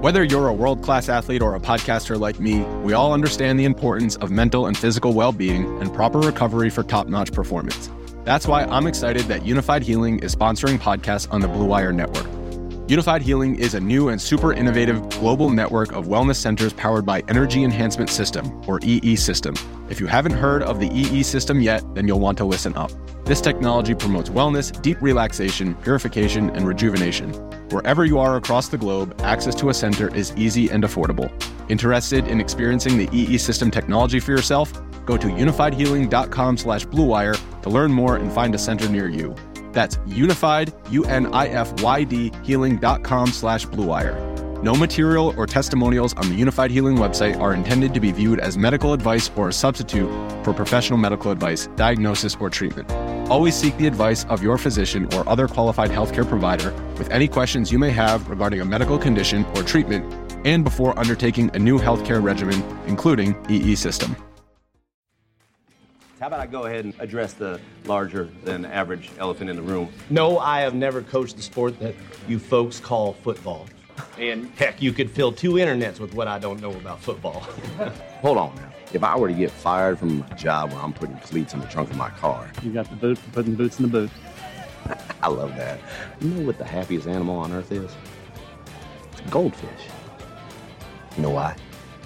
Whether you're a world-class athlete or a podcaster like me, we all understand the importance of mental and physical well-being and proper recovery for top-notch performance. That's why I'm excited that Unified Healing is sponsoring podcasts on the Blue Wire Network. Unified Healing is a new and super innovative global network of wellness centers powered by Energy Enhancement System, or EE System. If you haven't heard of the EE System yet, then you'll want to listen up. This technology promotes wellness, deep relaxation, purification, and rejuvenation. Wherever you are across the globe, access to a center is easy and affordable. Interested in experiencing the EE System technology for yourself? Go to unifiedhealing.com/bluewire to learn more and find a center near you. That's unified, UNIFYD, healing.com/bluewire. No material or testimonials on the Unified Healing website are intended to be viewed as medical advice or a substitute for professional medical advice, diagnosis, or treatment. Always seek the advice of your physician or other qualified healthcare provider with any questions you may have regarding a medical condition or treatment and before undertaking a new healthcare regimen, including EE System. How about I go ahead and address the larger than average elephant in the room? No, I have never coached the sport that you folks call football. And heck, you could fill 2 internets with what I don't know about football. Hold on now. If I were to get fired from a job where I'm putting cleats in the trunk of my car. You got the boot for putting boots in the boot. I love that. You know what the happiest animal on earth is? Goldfish. You know why?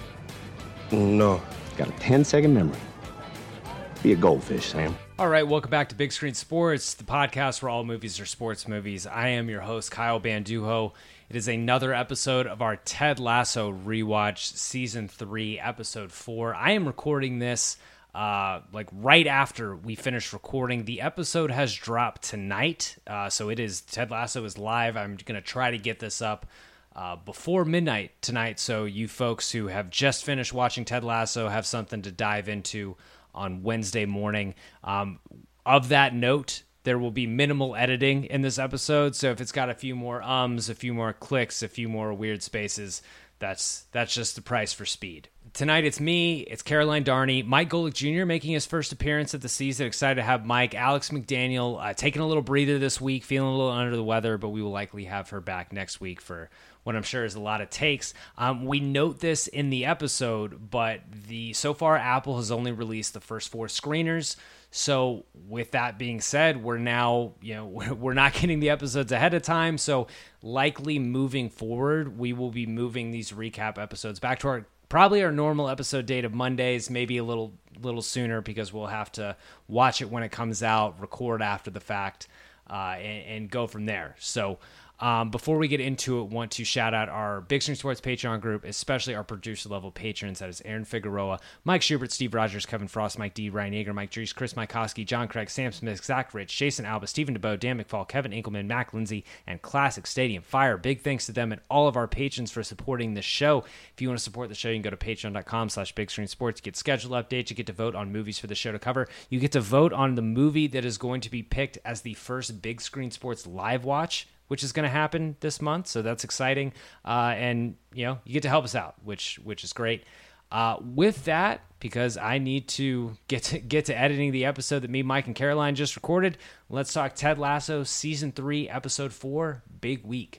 No. It's got a 10-second memory. Be a goldfish, Sam. All right, welcome back to Big Screen Sports, the podcast where all movies are sports movies. I am your host, Kyle Banduho. It is another episode of our Ted Lasso rewatch, Season 3, Episode 4. I am recording this right after we finished recording. The episode has dropped tonight, so it is Ted Lasso is live. I'm going to try to get this up before midnight tonight, so you folks who have just finished watching Ted Lasso have something to dive into on Wednesday morning. Of that note, there will be minimal editing in this episode, so if it's got a few more a few more clicks, a few more weird spaces, that's just the price for speed. Tonight it's me, it's Caroline Darney, Mike Golick Jr. making his first appearance of the season. Excited to have Mike. Alex McDaniel taking a little breather this week, feeling a little under the weather, but we will likely have her back next week for what I'm sure is a lot of takes. We note this in the episode, but so far Apple has only released the first 4 screeners. So with that being said, we're now, we're not getting the episodes ahead of time. So likely moving forward, we will be moving these recap episodes back to probably our normal episode date of Mondays, maybe a little sooner because we'll have to watch it when it comes out, record after the fact, and go from there. So before we get into it, want to shout out our Big Screen Sports Patreon group, especially our producer-level patrons. That is Aaron Figueroa, Mike Schubert, Steve Rogers, Kevin Frost, Mike D, Ryan Yeager, Mike Dries, Chris Mykowski, John Craig, Sam Smith, Zach Rich, Jason Alba, Stephen DeBoe, Dan McFall, Kevin Inkelman, Mac Lindsay, and Classic Stadium Fire. Big thanks to them and all of our patrons for supporting the show. If you want to support the show, you can go to patreon.com/bigscreensports. You get schedule updates. You get to vote on movies for the show to cover. You get to vote on the movie that is going to be picked as the first Big Screen Sports live watch, which is going to happen this month, so that's exciting. And you get to help us out, which is great. With that, because I need to get to editing the episode that me, Mike, and Caroline just recorded, let's talk Ted Lasso Season 3, Episode 4, Big Week.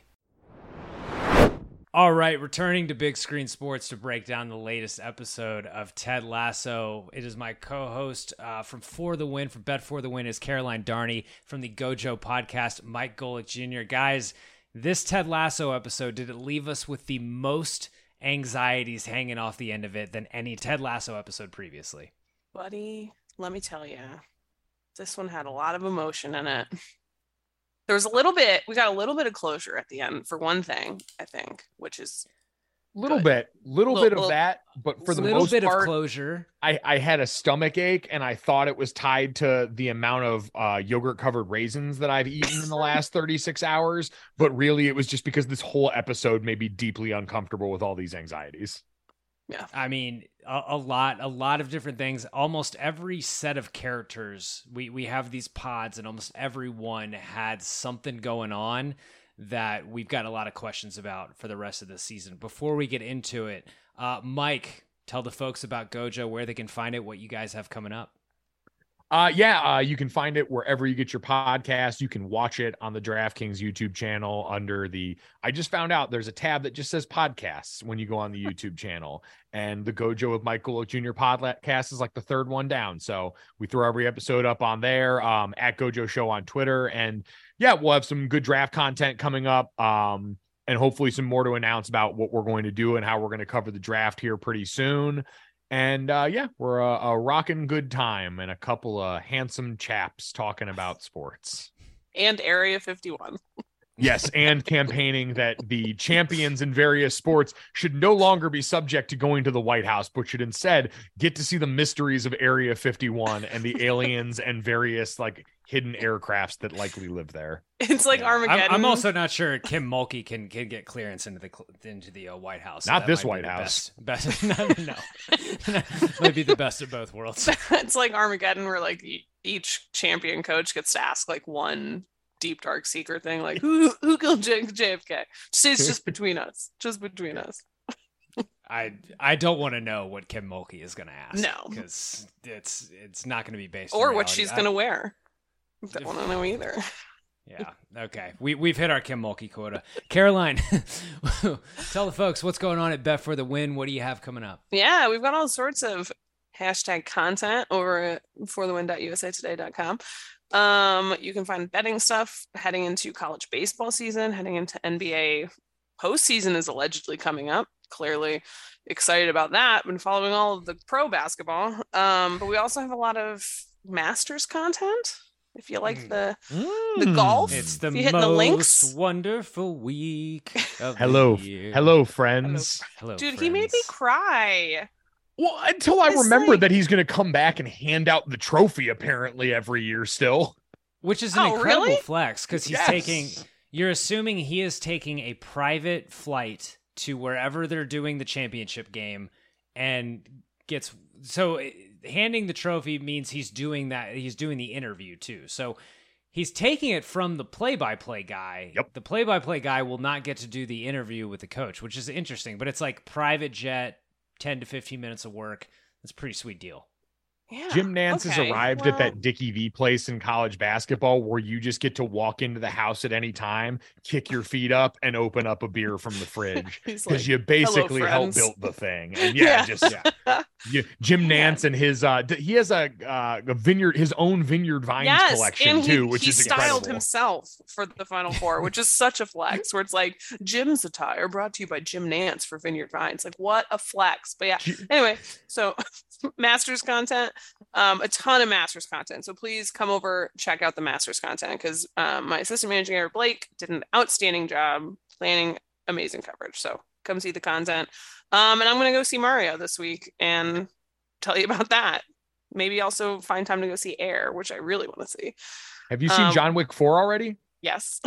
All right, returning to Big Screen Sports to break down the latest episode of Ted Lasso. It is my co-host from For the Win, from Bet For the Win, is Caroline Darney. From the Gojo podcast, Mike Golick Jr. Guys, this Ted Lasso episode, did it leave us with the most anxieties hanging off the end of it than any Ted Lasso episode previously? Buddy, let me tell you, this one had a lot of emotion in it. There was we got a little bit of closure at the end, for one thing, I think, which is little bit of that, but for the most part, of closure. I had a stomach ache, and I thought it was tied to the amount of yogurt covered raisins that I've eaten in the last 36 hours. But really, it was just because this whole episode made me deeply uncomfortable with all these anxieties. Yeah, I mean, a lot of different things. Almost every set of characters, we have these pods, and almost everyone had something going on that we've got a lot of questions about for the rest of the season. Before we get into it, Mike, tell the folks about Gojo, where they can find it, what you guys have coming up. You can find it wherever you get your podcast. You can watch it on the DraftKings YouTube channel under I just found out there's a tab that just says podcasts when you go on the YouTube channel, and the Gojo with Mike Golick Jr. podcast is like the third one down. So we throw every episode up on there, at Gojo Show on Twitter. And yeah, we'll have some good draft content coming up. And hopefully some more to announce about what we're going to do and how we're going to cover the draft here pretty soon. And we're a rocking good time and a couple of handsome chaps talking about sports. And Area 51. Yes, and campaigning that the champions in various sports should no longer be subject to going to the White House, but should instead get to see the mysteries of Area 51 and the aliens and various like hidden aircrafts that likely live there. It's like Armageddon. I'm also not sure Kim Mulkey can get clearance into the White House. Not this White House. Best no. Might be the best of both worlds. It's like Armageddon, where like each champion coach gets to ask like one deep dark secret thing, like who killed JFK. It's just between us. Just between us. I don't want to know what Kim Mulkey is going to ask. No, because it's not going to be based or on what she's going to wear. Don't want to know either. Yeah. Okay. We've hit our Kim Mulkey quota. Caroline, tell the folks what's going on at Bet for the Win. What do you have coming up? Yeah, we've got all sorts of hashtag content over at forthewin.usatoday.com. You can find betting stuff heading into college baseball season, heading into NBA postseason is allegedly coming up. Clearly excited about that. Been following all of the pro basketball. But we also have a lot of Masters content. If you like the golf, it's the most the links. Wonderful week of Hello, the year. hello, friends. Hello, Dude, friends. he made me cry. Well, until I remember that he's going to come back and hand out the trophy apparently every year still. Which is an incredible really? flex, because he's taking. You're assuming he is taking a private flight to wherever they're doing the championship game, and gets handing the trophy means he's doing that. He's doing the interview too. So he's taking it from the play-by-play guy. Yep. The play-by-play guy will not get to do the interview with the coach, which is interesting. But it's like private jet, 10 to 15 minutes of work. That's a pretty sweet deal. Yeah. Jim Nance has arrived at that Dickie V place in college basketball where you just get to walk into the house at any time, kick your feet up, and open up a beer from the fridge because like, you basically helped build the thing. And Jim Nance and his he has a vineyard, his own Vineyard Vines collection too, which is incredible. He styled himself for the Final Four, which is such a flex. Where it's like Jim's attire brought to you by Jim Nance for Vineyard Vines. Like what a flex! But yeah, anyway, so Masters content. A ton of Masters content. So please come over, check out the Masters content because my assistant managing editor Blake did an outstanding job planning amazing coverage. So come see the content. And I'm going to go see Mario this week and tell you about that. Maybe also find time to go see Air, which I really want to see. Have you seen John Wick 4 already? Yes.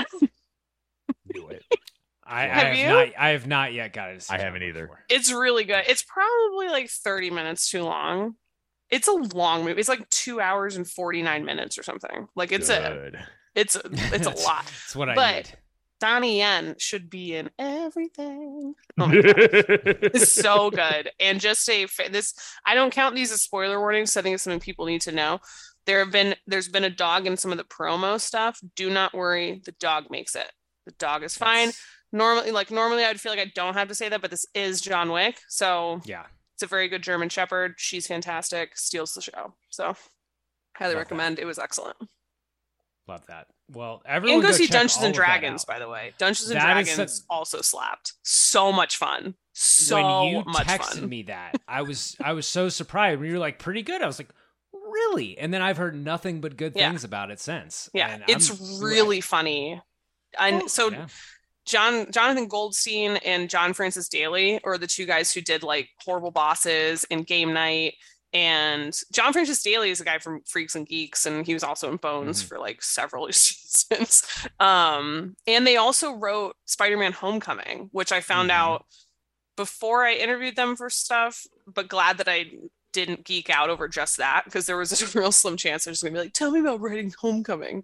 Do it. I have not yet got it. I haven't either. Before. It's really good. It's probably like 30 minutes too long. It's a long movie. It's like 2 hours and 49 minutes or something. Like it's a lot. That's what I need. Donnie Yen should be in everything. Oh my God. It's so good. And just this, I don't count these as spoiler warnings. So I think it's something people need to know. There's been a dog in some of the promo stuff. Do not worry. The dog makes it. The dog is fine. Normally I'd feel like I don't have to say that, but this is John Wick. So yeah. It's a very good German Shepherd. She's fantastic. Steals the show. So highly recommend. It was excellent. Love that. Well, everyone and go see Dungeons and Dragons, by the way. Dungeons and Dragons also slapped. So much fun. When you texted me that, I was so surprised when you were like, pretty good. I was like, really? And then I've heard nothing but good things about it since. Yeah, and it's really funny. And Jonathan Goldstein and John Francis Daly are the two guys who did like Horrible Bosses and Game Night. And John Francis Daly is a guy from Freaks and Geeks, and he was also in Bones for like several seasons. And they also wrote Spider-Man Homecoming, which I found out before I interviewed them for stuff, but glad that I didn't geek out over just that because there was a real slim chance they're just gonna be like, tell me about writing Homecoming.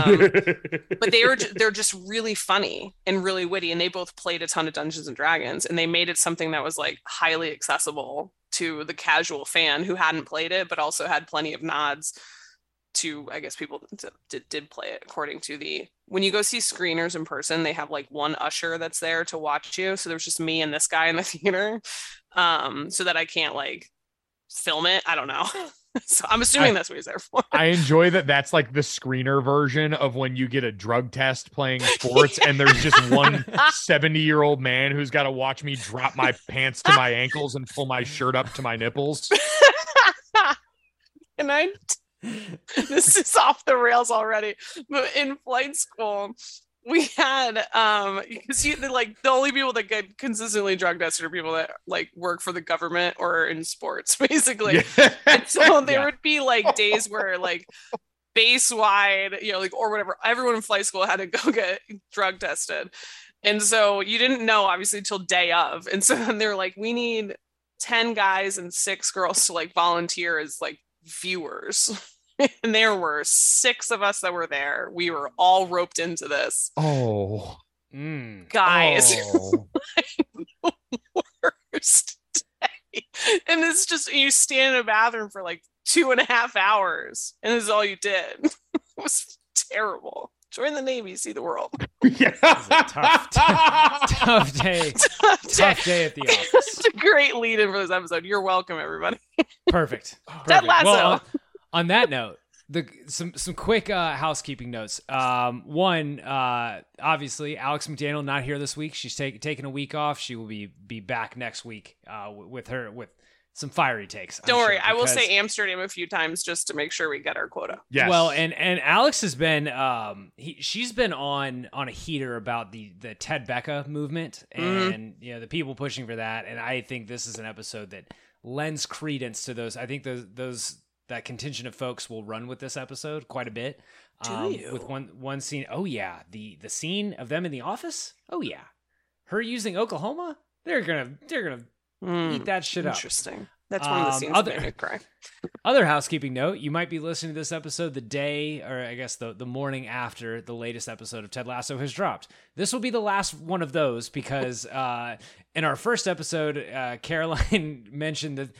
But they're just really funny and really witty, and they both played a ton of Dungeons and Dragons, and they made it something that was like highly accessible to the casual fan who hadn't played it but also had plenty of nods to, I guess people did play it according to when you go see screeners in person, they have like one usher that's there to watch you. So there's just me and this guy in the theater, so that I can't like film it. I don't know. So I'm assuming that's what he's there for. I enjoy that. That's like the screener version of when you get a drug test playing sports and there's just one 70-year-old man who's got to watch me drop my pants to my ankles and pull my shirt up to my nipples. And this is off the rails already, but in flight school, we had because the only people that get consistently drug tested are people that like work for the government or in sports, basically. Yeah. And so there would be like days where like base wide, like or whatever, everyone in flight school had to go get drug tested. And so you didn't know obviously till day of. And so then they're like, we need 10 guys and 6 girls to like volunteer as like viewers. And there were 6 of us that were there. We were all roped into this. Oh, guys, the worst day. And it's just you stand in a bathroom for like 2.5 hours, and this is all you did. It was terrible. Join the Navy, see the world. Yeah, tough day. Tough day at the office. It's a great lead-in for this episode. You're welcome, everybody. Perfect. Ted Lasso. Well, on that note, some quick housekeeping notes. One, obviously, Alex McDaniel not here this week. She's taking a week off. She will be back next week with some fiery takes. Don't worry, I will say Amsterdam a few times just to make sure we get our quota. Yes. Well, and Alex has been she's been on a heater about the Ted Becca movement and the people pushing for that. And I think this is an episode that lends credence to those. I think that contingent of folks will run with this episode quite a bit. With one scene. Oh yeah, the scene of them in the office. Oh yeah, her using Oklahoma. They're gonna eat that shit up. Interesting. That's one of the scenes that made me cry. Other housekeeping note, you might be listening to this episode the day, or I guess the morning after the latest episode of Ted Lasso has dropped. This will be the last one of those because in our first episode, Caroline mentioned that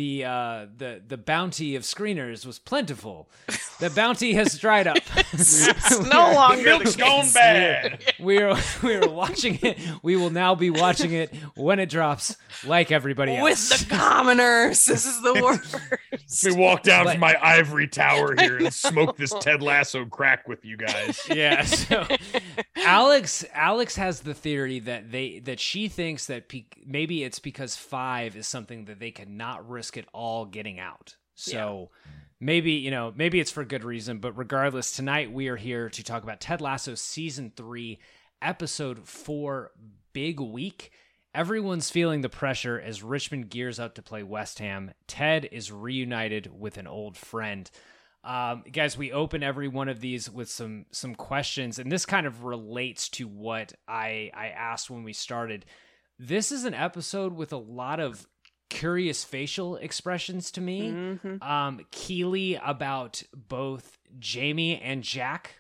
the bounty of screeners was plentiful. The bounty has dried up. It's no longer milk's gone bad. We are watching it. We will now be watching it when it drops, like everybody else. With the commoners. This is the worst. We walk down from my ivory tower here and smoke this Ted Lasso crack with you guys. Yeah. So Alex has the theory that she thinks that maybe it's because 5 is something that they cannot risk it all getting out. So maybe it's for good reason, but regardless, tonight we are here to talk about Ted Lasso season 3, episode 4, Big Week. Everyone's feeling the pressure as Richmond gears up to play West Ham. Ted is reunited with an old friend. Guys, we open every one of these with some questions, and this kind of relates to what I asked when we started. This is an episode with a lot of curious facial expressions to me. Mm-hmm. Keely about both Jamie and Jack,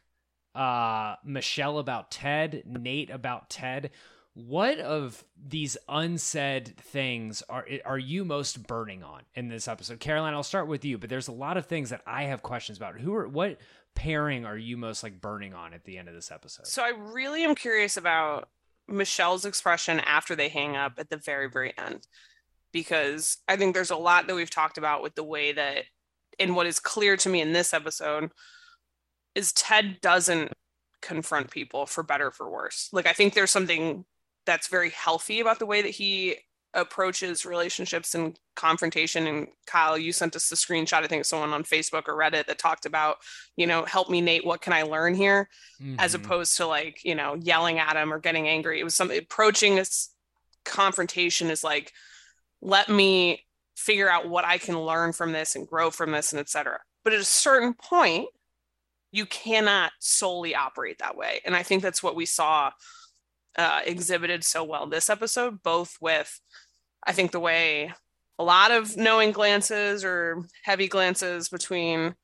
Michelle about Ted, Nate about Ted. What of these unsaid things are you most burning on in this episode? Caroline, I'll start with you, but there's a lot of things that I have questions about. What pairing are you most like burning on at the end of this episode? So I really am curious about Michelle's expression after they hang up at the very, very end, because I think there's a lot that we've talked about with the way that, and what is clear to me in this episode is Ted doesn't confront people for better or for worse. Like, I think there's something that's very healthy about the way that he approaches relationships and confrontation. And Kyle, you sent us the screenshot, I think someone on Facebook or Reddit, that talked about, help me, Nate, what can I learn here? Mm-hmm. As opposed to like, yelling at him or getting angry. It was something approaching this confrontation is like, let me figure out what I can learn from this and grow from this and etc. But at a certain point, you cannot solely operate that way. And I think that's what we saw exhibited so well this episode, both with, I think, the way a lot of knowing glances or heavy glances between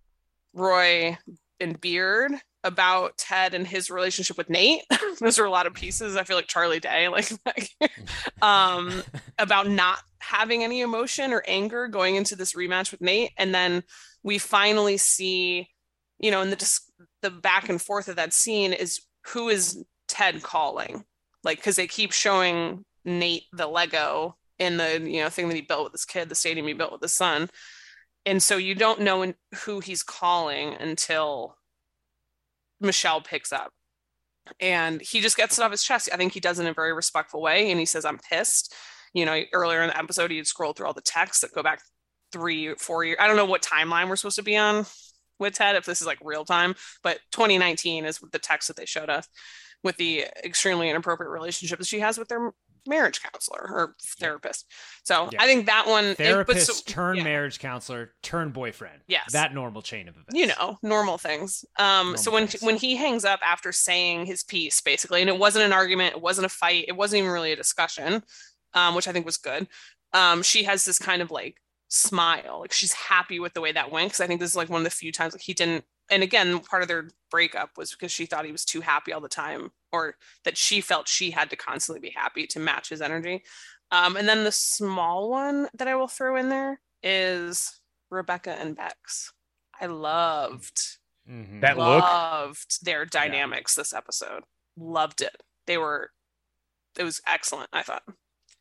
Roy and Beard about Ted and his relationship with Nate. Those are a lot of pieces. I feel like Charlie Day, about not having any emotion or anger going into this rematch with Nate. And then we finally see, you know, in the back and forth of that scene is who is Ted calling? Like, because they keep showing Nate the Lego in the, you know, thing that he built with his kid, the stadium he built with his son. And so you don't know who he's calling until Michelle picks up. And he just gets it off his chest. I think he does it in a very respectful way. And he says, I'm pissed. You know, earlier in the episode, he'd scroll through all the texts that go back 3 or 4 years. I don't know what timeline we're supposed to be on with Ted, if this is like real time, but 2019 is the text that they showed us with the extremely inappropriate relationship that she has with their marriage counselor or therapist. So I think that one therapist marriage counselor turn boyfriend. Yes. That normal chain of events. You know, normal things. So when he hangs up after saying his piece, basically, and it wasn't an argument, it wasn't a fight, it wasn't even really a discussion, which I think was good. She has this kind of like smile, like she's happy with the way that went, because I think this is like one of the few times like he didn't. And again, part of their breakup was because she thought he was too happy all the time, or that she felt she had to constantly be happy to match his energy. And then the small one that I will throw in there is Rebecca and Bex. I loved that loved their dynamics this episode. Loved it. It was excellent, I thought.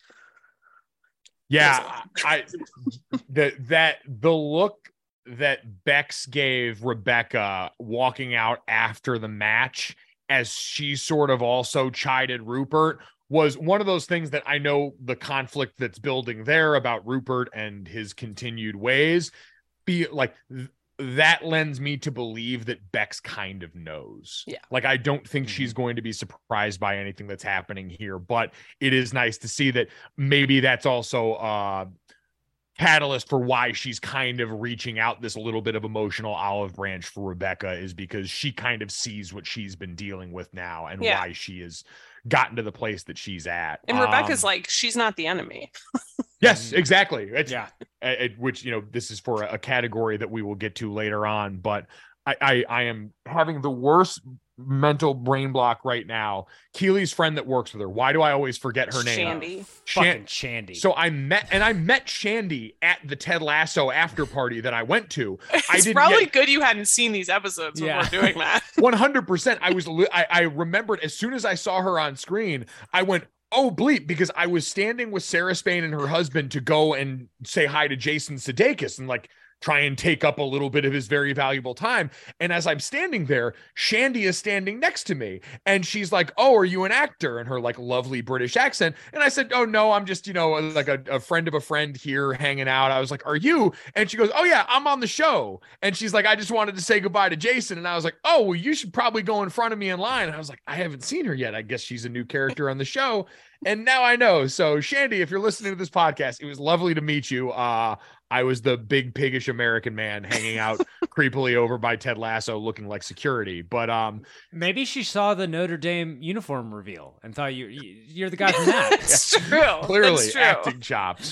Yeah, the look that Bex gave Rebecca walking out after the match as she sort of also chided Rupert was one of those things that I know the conflict that's building there about Rupert and his continued ways be like that lends me to believe that Bex kind of knows. Yeah. Like, I don't think she's going to be surprised by anything that's happening here, but it is nice to see that maybe that's also catalyst for why she's kind of reaching out this little bit of emotional olive branch for Rebecca, is because she kind of sees what she's been dealing with now and why she has gotten to the place that she's at. And Rebecca's like, she's not the enemy. Yes, exactly. Which, you know, this is for a category that we will get to later on, but I am having the worst mental brain block right now. Keely's friend that works with her. Why do I always forget her name? Shandy. So I met Shandy at the Ted Lasso after party that I went to. It's probably good you hadn't seen these episodes before doing that. 100%. I remembered as soon as I saw her on screen, I went, oh, bleep, because I was standing with Sarah Spain and her husband to go and say hi to Jason Sudeikis and like try and take up a little bit of his very valuable time. And as I'm standing there, Shandy is standing next to me. And she's like, oh, are you an actor? And her like lovely British accent. And I said, oh, no, I'm just, you know, like a friend of a friend here hanging out. I was like, are you? And she goes, oh, yeah, I'm on the show. And she's like, I just wanted to say goodbye to Jason. And I was like, oh, well, you should probably go in front of me in line. And I was like, I haven't seen her yet. I guess she's a new character on the show. And now I know. So Shandy, if you're listening to this podcast, it was lovely to meet you. I was the big piggish American man hanging out creepily over by Ted Lasso looking like security. But maybe she saw the Notre Dame uniform reveal and thought you're the guy from that. It's true. Clearly acting chops.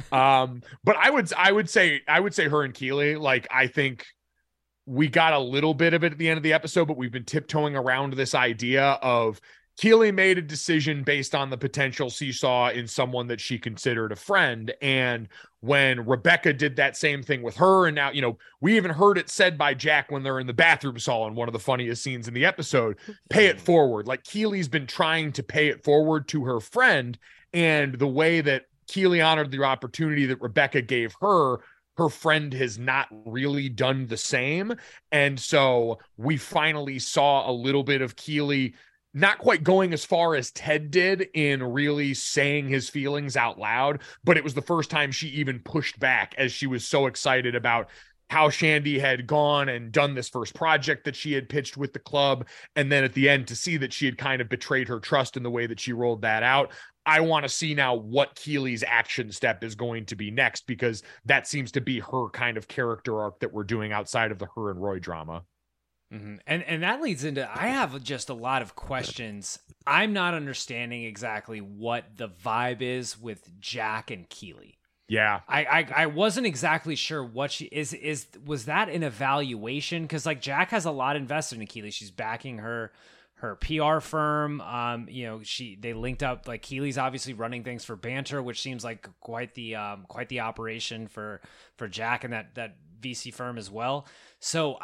But I would say her and Keely, like, I think we got a little bit of it at the end of the episode, but we've been tiptoeing around this idea of Keely made a decision based on the potential she saw in someone that she considered a friend. And when Rebecca did that same thing with her, and now, you know, we even heard it said by Jack when they're in the bathroom stall in one of the funniest scenes in the episode, pay it forward. Like, Keely's been trying to pay it forward to her friend. And the way that Keely honored the opportunity that Rebecca gave her friend has not really done the same. And so we finally saw a little bit of Keely not quite going as far as Ted did in really saying his feelings out loud, but it was the first time she even pushed back, as she was so excited about how Shandy had gone and done this first project that she had pitched with the club. And then at the end, to see that she had kind of betrayed her trust in the way that she rolled that out. I want to see now what Keely's action step is going to be next, because that seems to be her kind of character arc that we're doing outside of the her and Roy drama. Mm-hmm. And that leads into, I have just a lot of questions. I'm not understanding exactly what the vibe is with Jack and Keely. Yeah. I wasn't exactly sure what she was that an evaluation? Because like Jack has a lot invested in Keely. She's backing her her PR firm. They linked up, like Keeley's obviously running things for Banter, which seems like quite the operation for Jack and that VC firm as well. So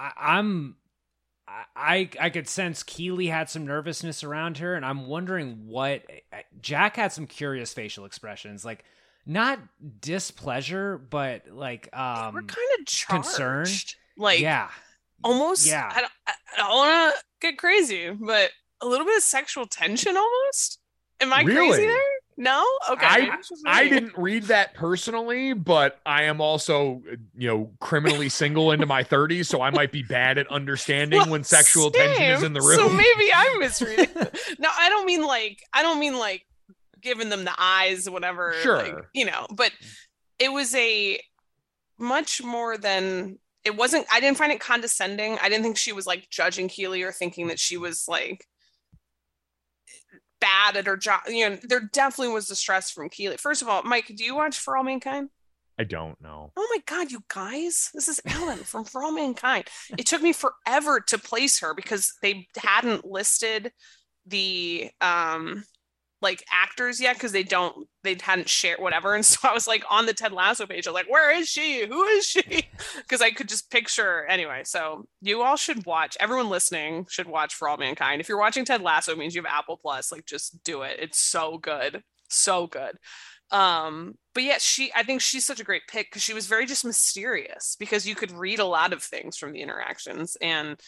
I could sense Keeley had some nervousness around her, and I'm wondering what Jack had some curious facial expressions, like not displeasure, but like we're kind of charged. Concern. Like almost. Yeah. I don't want to get crazy, but a little bit of sexual tension almost. Am I crazy there? No? Okay. I didn't read that personally, but I am also, criminally single into my 30s, so I might be bad at understanding when sexual tension is in the room. So maybe I'm misreading. No, I don't mean like giving them the eyes or whatever. Sure. But it was a much more than, it wasn't, I didn't find it condescending. I didn't think she was like judging Keeley or thinking that she was like bad at her job. There definitely was distress from Keeley. First of all, Mike, do you watch For All Mankind? I don't know. Oh my God, you guys. This is Ellen from For All Mankind. It took me forever to place her because they hadn't listed the like actors yet because they hadn't shared whatever. And so I was like on the Ted Lasso page. I was like, where is she? Who is she? Because I could just picture anyway. So you all should watch. Everyone listening should watch For All Mankind. If you're watching Ted Lasso, it means you have Apple Plus. Like, just do it. It's so good. So good. But yeah, I think she's such a great pick because she was very just mysterious because you could read a lot of things from the interactions, and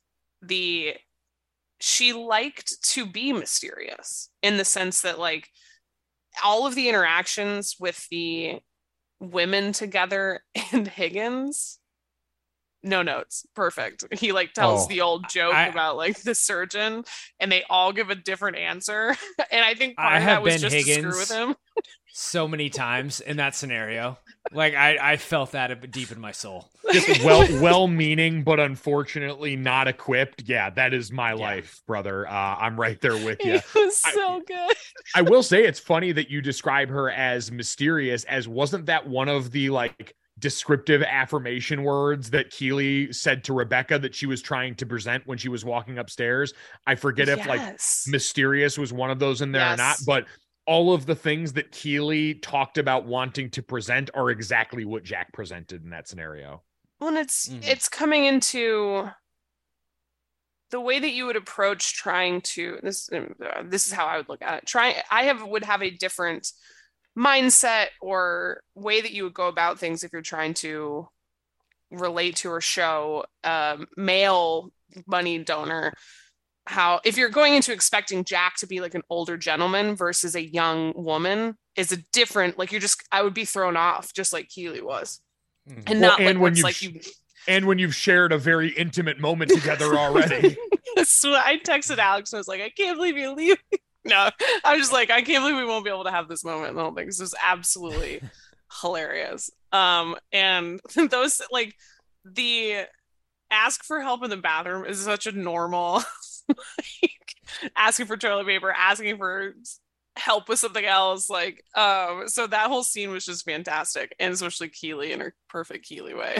she liked to be mysterious in the sense that like all of the interactions with the women together and Higgins, no notes. Perfect. He like tells the old joke about like the surgeon and they all give a different answer. And I think part of that was just Higgins to screw with him. So many times in that scenario. Like I felt that deep in my soul. Just well-meaning, but unfortunately not equipped. Yeah, that is my life, brother. I'm right there with you. It was so good. I will say it's funny that you describe her as mysterious, as wasn't that one of the like descriptive affirmation words that Keeley said to Rebecca that she was trying to present when she was walking upstairs? I forget if like mysterious was one of those in there or not, but all of the things that Keeley talked about wanting to present are exactly what Jack presented in that scenario. Well, and it's coming into the way that you would approach trying to, this is how I would look at it. Would have a different mindset or way that you would go about things if you're trying to relate to or show a male money donor. How if you're going into expecting Jack to be like an older gentleman versus a young woman is a different, like I would be thrown off just like Keeley was. And not like when when you've shared a very intimate moment together already. So I texted Alex and I was like, I can't believe you leave. No, I was just like, I can't believe we won't be able to have this moment. And the whole thing. This is absolutely hilarious. And those like the ask for help in the bathroom is such a normal like asking for toilet paper, asking for help with something else, like so that whole scene was just fantastic, and especially Keeley in her perfect Keeley way.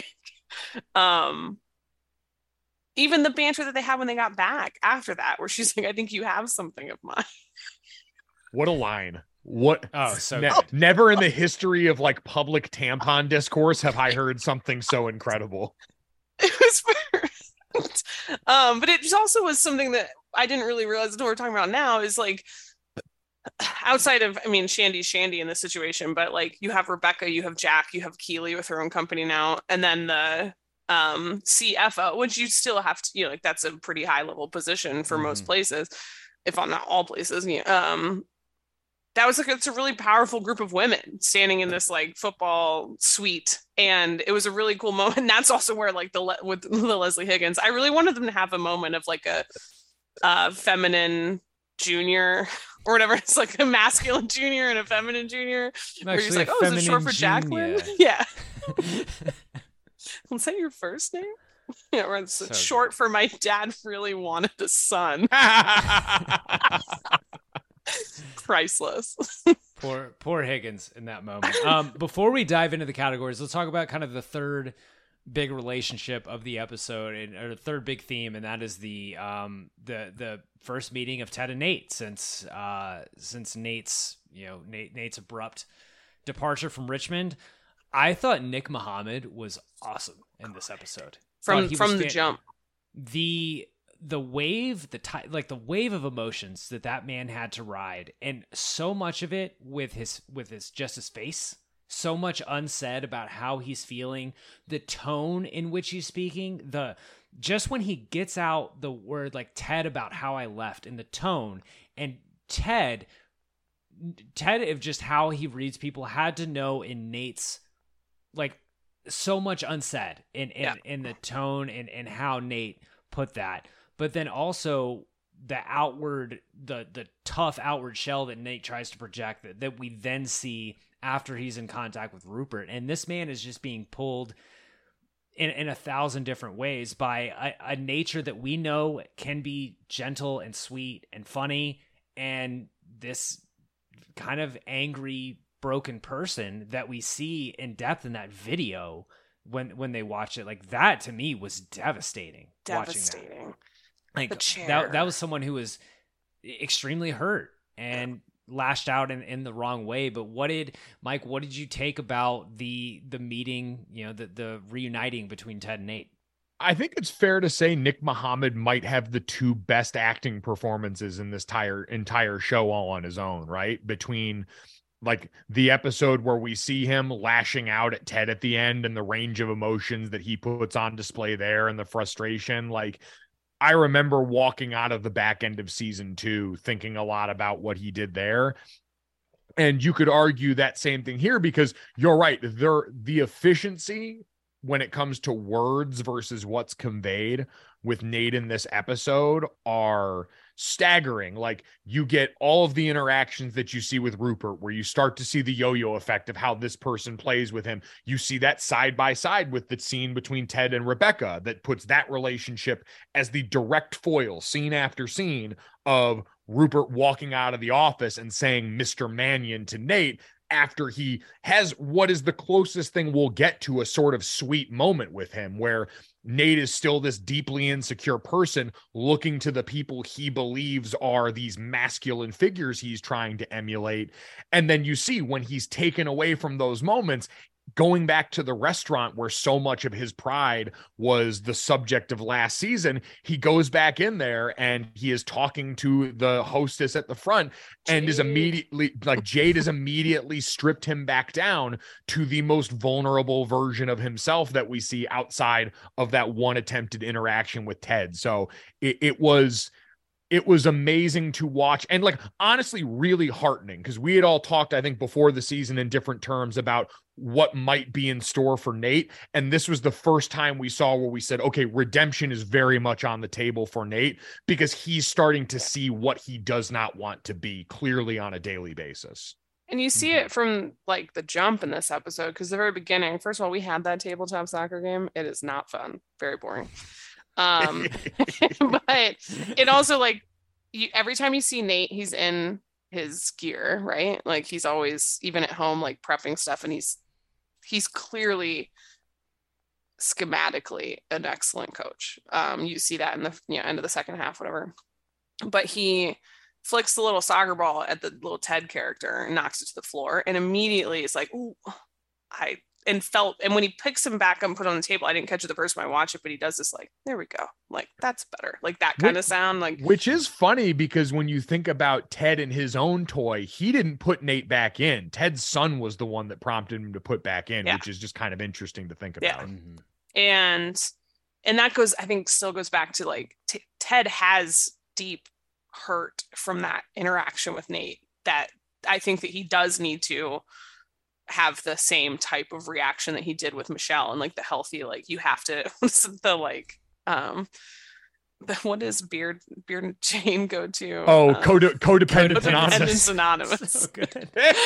Even the banter that they had when they got back after that, where she's like, I think you have something of mine. What a line. Never in the history of like public tampon discourse have I heard something so incredible. It was but it also was something that I didn't really realize that we're talking about now is like outside of, I mean, Shandy's Shandy in this situation, but like you have Rebecca, you have Jack, you have Keeley with her own company now, and then the CFO, which you still have to, like that's a pretty high level position for most places, if not all places. That was like, it's a really powerful group of women standing in this like football suite, and it was a really cool moment. And that's also where like with the Leslie Higgins, I really wanted them to have a moment of like a feminine junior or whatever. It's like a masculine junior and a feminine junior. Where you're like, oh, is it short for Jacqueline? Yeah. Was that your first name? Yeah, or it's so short for my dad really wanted a son. Priceless. Poor Higgins in that moment. Before we dive into the categories, let's talk about kind of the third big relationship of the episode, or the third big theme, and that is the first meeting of Ted and Nate since Nate's abrupt departure from Richmond. I thought Nick Mohammed was awesome in this episode. From the jump. The wave, the wave of emotions that man had to ride, and so much of it with his face, so much unsaid about how he's feeling, the tone in which he's speaking, just when he gets out the word like Ted about how I left, and the tone, and Ted of just how he reads people had to know in Nate's, like, so much unsaid in the tone and how Nate put that. But then also the tough outward shell that Nate tries to project that we then see after he's in contact with Rupert. And this man is just being pulled in 1,000 different ways by a nature that we know can be gentle and sweet and funny, and this kind of angry, broken person that we see in depth in that video when they watch it. Like, that to me was devastating. Devastating. Like, that was someone who was extremely hurt and lashed out in the wrong way. But what did you take about the meeting, the reuniting between Ted and Nate? I think it's fair to say Nick Mohammed might have the two best acting performances in this entire show all on his own, right? Between like the episode where we see him lashing out at Ted at the end and the range of emotions that he puts on display there and the frustration. Like, I remember walking out of the back end of season 2 thinking a lot about what he did there. And you could argue that same thing here, because you're right. The efficiency when it comes to words versus what's conveyed with Nate in this episode are staggering. Like, you get all of the interactions that you see with Rupert, where you start to see the yo-yo effect of how this person plays with him. You see that side by side with the scene between Ted and Rebecca that puts that relationship as the direct foil, scene after scene, of Rupert walking out of the office and saying Mr. Mannion to Nate after he has what is the closest thing we'll get to a sort of sweet moment with him, where Nate is still this deeply insecure person looking to the people he believes are these masculine figures he's trying to emulate. And then you see when he's taken away from those moments, going back to the restaurant where so much of his pride was the subject of last season, he goes back in there and he is talking to the hostess at the front, and is immediately like, Jade is immediately stripped him back down to the most vulnerable version of himself that we see outside of that one attempted interaction with Ted. So it was amazing to watch, and like, honestly, really heartening, because we had all talked, I think, before the season in different terms about what might be in store for Nate. And this was the first time we saw where we said, okay, redemption is very much on the table for Nate, because he's starting to see what he does not want to be clearly on a daily basis. And you see it from like the jump in this episode, because the very beginning, first of all, we had that tabletop soccer game. It is not fun. Very boring. But it also, like, every time you see Nate, he's in his gear, right? Like, he's always, even at home, like prepping stuff, and he's clearly schematically an excellent coach. You see that in the end of the second half, whatever. But he flicks the little soccer ball at the little Ted character and knocks it to the floor, and immediately it's like, ooh, and when he picks him back up and put it on the table, I didn't catch it the first time I watched it, but he does this, like, there we go, like, that's better, like that kind of sound, like, which is funny, because when you think about Ted and his own toy, he didn't put Nate back in. Ted's son was the one that prompted him to put back in, which is just kind of interesting to think about. And that goes, I think, still goes back to, like, Ted has deep hurt from that interaction with Nate, that I think that he does need to have the same type of reaction that he did with Michelle, and like the healthy, like, you have to what does Beard and Jane go to? Codependence Anonymous. So good.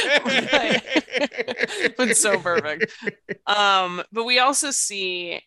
It's so perfect. But we also see,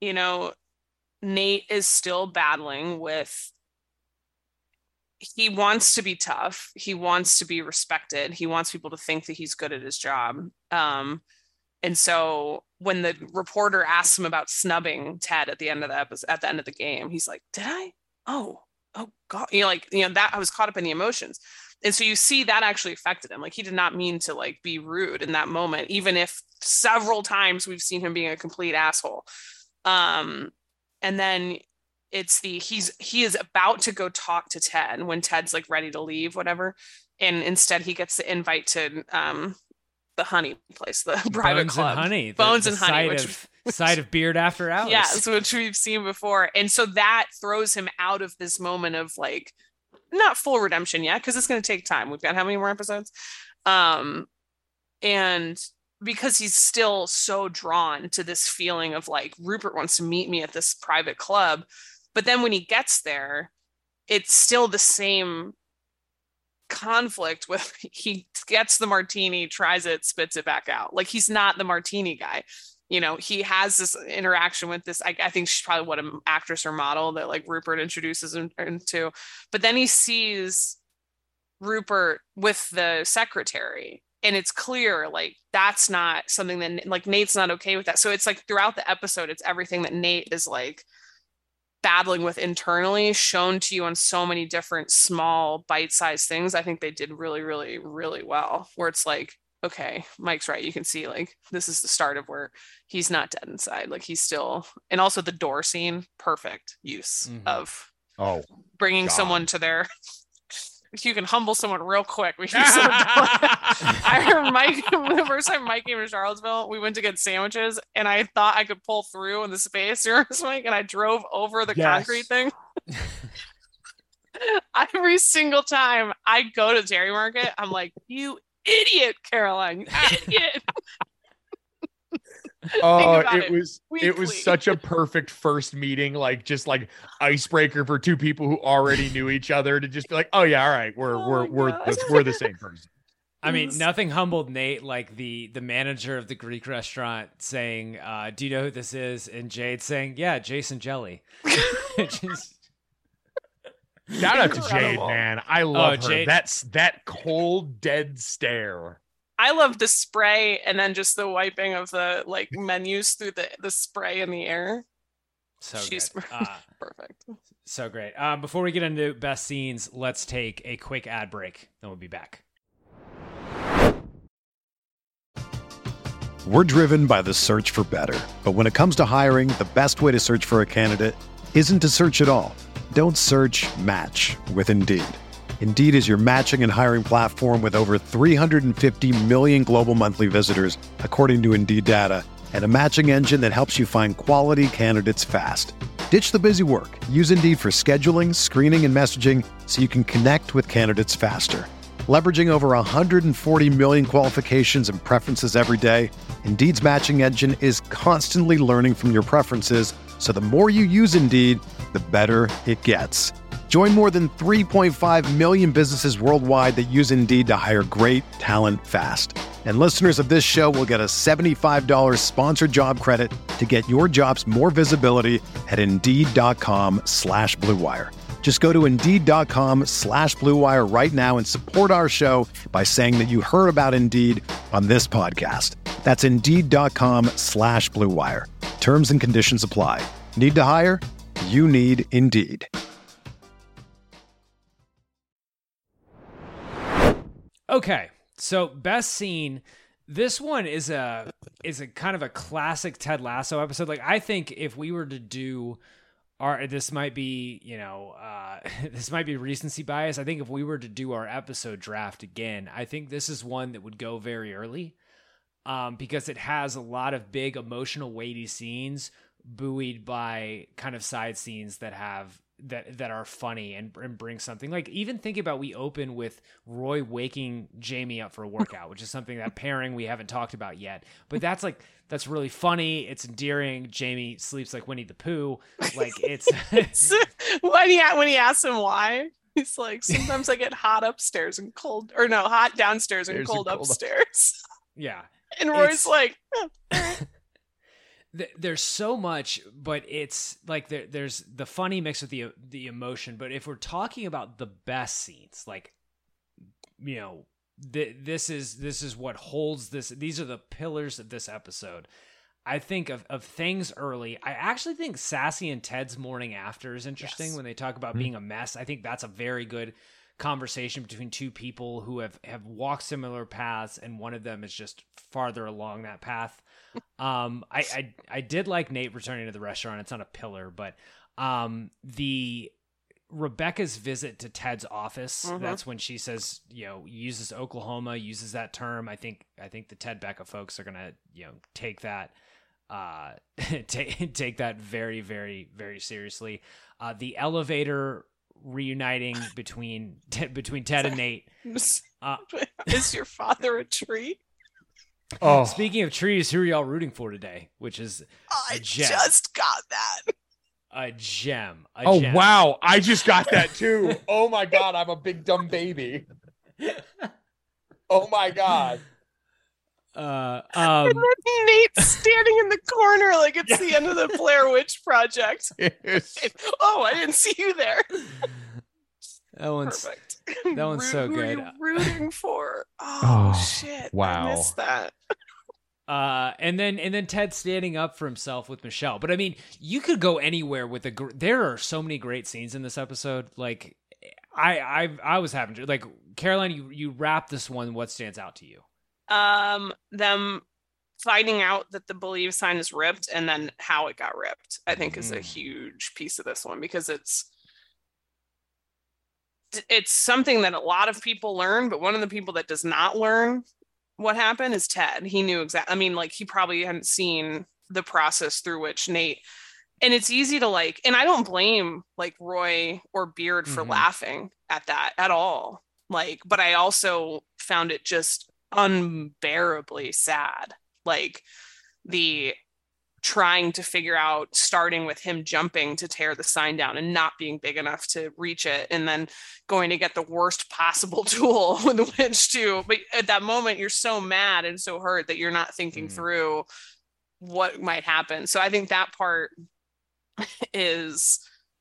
Nate is still battling with, he wants to be tough. He wants to be respected. He wants people to think that he's good at his job. And so when the reporter asks him about snubbing Ted at the end of the episode, at the end of the game, he's like, did I? Oh God. That I was caught up in the emotions. And so you see that actually affected him. Like, he did not mean to like be rude in that moment, even if several times we've seen him being a complete asshole. And then it's he is about to go talk to Ted when Ted's like ready to leave, whatever. And instead he gets the invite to the honey place, the private Bones club. And Honey. Bones and Honey. Side of Beard After Hours. Yes, which we've seen before. And so that throws him out of this moment of like, not full redemption yet, because it's going to take time. We've got how many more episodes? And because he's still so drawn to this feeling of like, Rupert wants to meet me at this private club. But then when he gets there, it's still the same conflict with, he gets the martini, tries it, spits it back out. Like, he's not the martini guy. He has this interaction with this, I think she's probably what, an actress or model that like Rupert introduces him into. But then he sees Rupert with the secretary, and it's clear like that's not something that like Nate's not okay with that. So it's like throughout the episode, it's everything that Nate is like battling with internally, shown to you on so many different small bite-sized things. I think they did really, really, really well, where it's like, okay, Mike's right. You can see like this is the start of where he's not dead inside. Like, he's still, and also the door scene, perfect use of bringing someone to their, if you can humble someone real quick. I remember the first time Mike came to Charlottesville, we went to get sandwiches, and I thought I could pull through in the space, Mike, and I drove over the concrete thing. Every single time I go to Terry Market, I'm like, you idiot, Caroline, you idiot. It was such a perfect first meeting, like just like icebreaker for two people who already knew each other, to just be like, oh yeah, all right, we're the same person. I mean, nothing humbled Nate like the manager of the Greek restaurant saying, do you know who this is? And Jade saying, yeah, Jason Jelly. Shout out to Jade, man. I love her. Jade. That cold, dead stare. I love the spray, and then just the wiping of the like menus through the spray in the air. She's perfect. So great. Before we get into best scenes, let's take a quick ad break. Then we'll be back. We're driven by the search for better. But when it comes to hiring, the best way to search for a candidate isn't to search at all. Don't search, match with Indeed. Indeed is your matching and hiring platform with over 350 million global monthly visitors, according to Indeed data, and a matching engine that helps you find quality candidates fast. Ditch the busy work. Use Indeed for scheduling, screening, and messaging so you can connect with candidates faster. Leveraging over 140 million qualifications and preferences every day, Indeed's matching engine is constantly learning from your preferences, so the more you use Indeed, the better it gets. Join more than 3.5 million businesses worldwide that use Indeed to hire great talent fast. And listeners of this show will get a $75 sponsored job credit to get your jobs more visibility at Indeed.com/Blue Wire. Just go to Indeed.com/Blue Wire right now and support our show by saying that you heard about Indeed on this podcast. That's Indeed.com/Blue Wire. Terms and conditions apply. Need to hire? You need Indeed. Okay, so best scene. This one is a kind of a classic Ted Lasso episode. Like, I think if we were to do this might be, this might be recency bias. I think if we were to do our episode draft again, I think this is one that would go very early, because it has a lot of big emotional weighty scenes buoyed by kind of side scenes that are funny and bring something. Like, even think about, we open with Roy waking Jamie up for a workout, which is something, that pairing we haven't talked about yet, but that's really funny. It's endearing. Jamie sleeps like Winnie the Pooh. Like, it's when he asks him why, he's like, sometimes I get hot upstairs and cold, or no, hot downstairs and cold upstairs. Yeah. And Roy's like, there's so much, but it's like there's the funny mixed with the emotion. But if we're talking about the best scenes, like, this is what holds this. These are the pillars of this episode. I think of things early. I actually think Sassy and Ted's morning after is interesting when they talk about being a mess. I think that's a very good conversation between two people who have walked similar paths, and one of them is just farther along that path. I did like Nate returning to the restaurant. It's not a pillar, but the Rebecca's visit to Ted's office, that's when she says, uses Oklahoma, uses that term. I think the Ted Becca folks are gonna, take that take that very, very, very seriously. The elevator reuniting between Ted and Nate. Is your father a tree? Oh, speaking of trees, who are y'all rooting for today? Which is I just got that. A gem. Gem. Wow. I just got that too. Oh my God. I'm a big dumb baby. Oh my God. And then Nate's standing in the corner like it's the end of the Blair Witch Project. Yes. Oh, I didn't see you there. That one's perfect. That one's so good. Who are you rooting for? Oh shit. Wow. I missed that. And then Ted standing up for himself with Michelle. But I mean, you could go anywhere with there are so many great scenes in this episode. Like I was having to, like, Caroline, you wrap this one. What stands out to you? Them finding out that the believe sign is ripped, and then how it got ripped, I think is a huge piece of this one, because it's something that a lot of people learn, but one of the people that does not learn what happened is Ted. He knew exactly. I mean, like, he probably hadn't seen the process through which Nate, and it's easy to like, and I don't blame like Roy or Beard for laughing at that at all. Like, but I also found it just unbearably sad. Like, the trying to figure out, starting with him jumping to tear the sign down and not being big enough to reach it, and then going to get the worst possible tool with which to, but at that moment you're so mad and so hurt that you're not thinking through what might happen. So I think that part is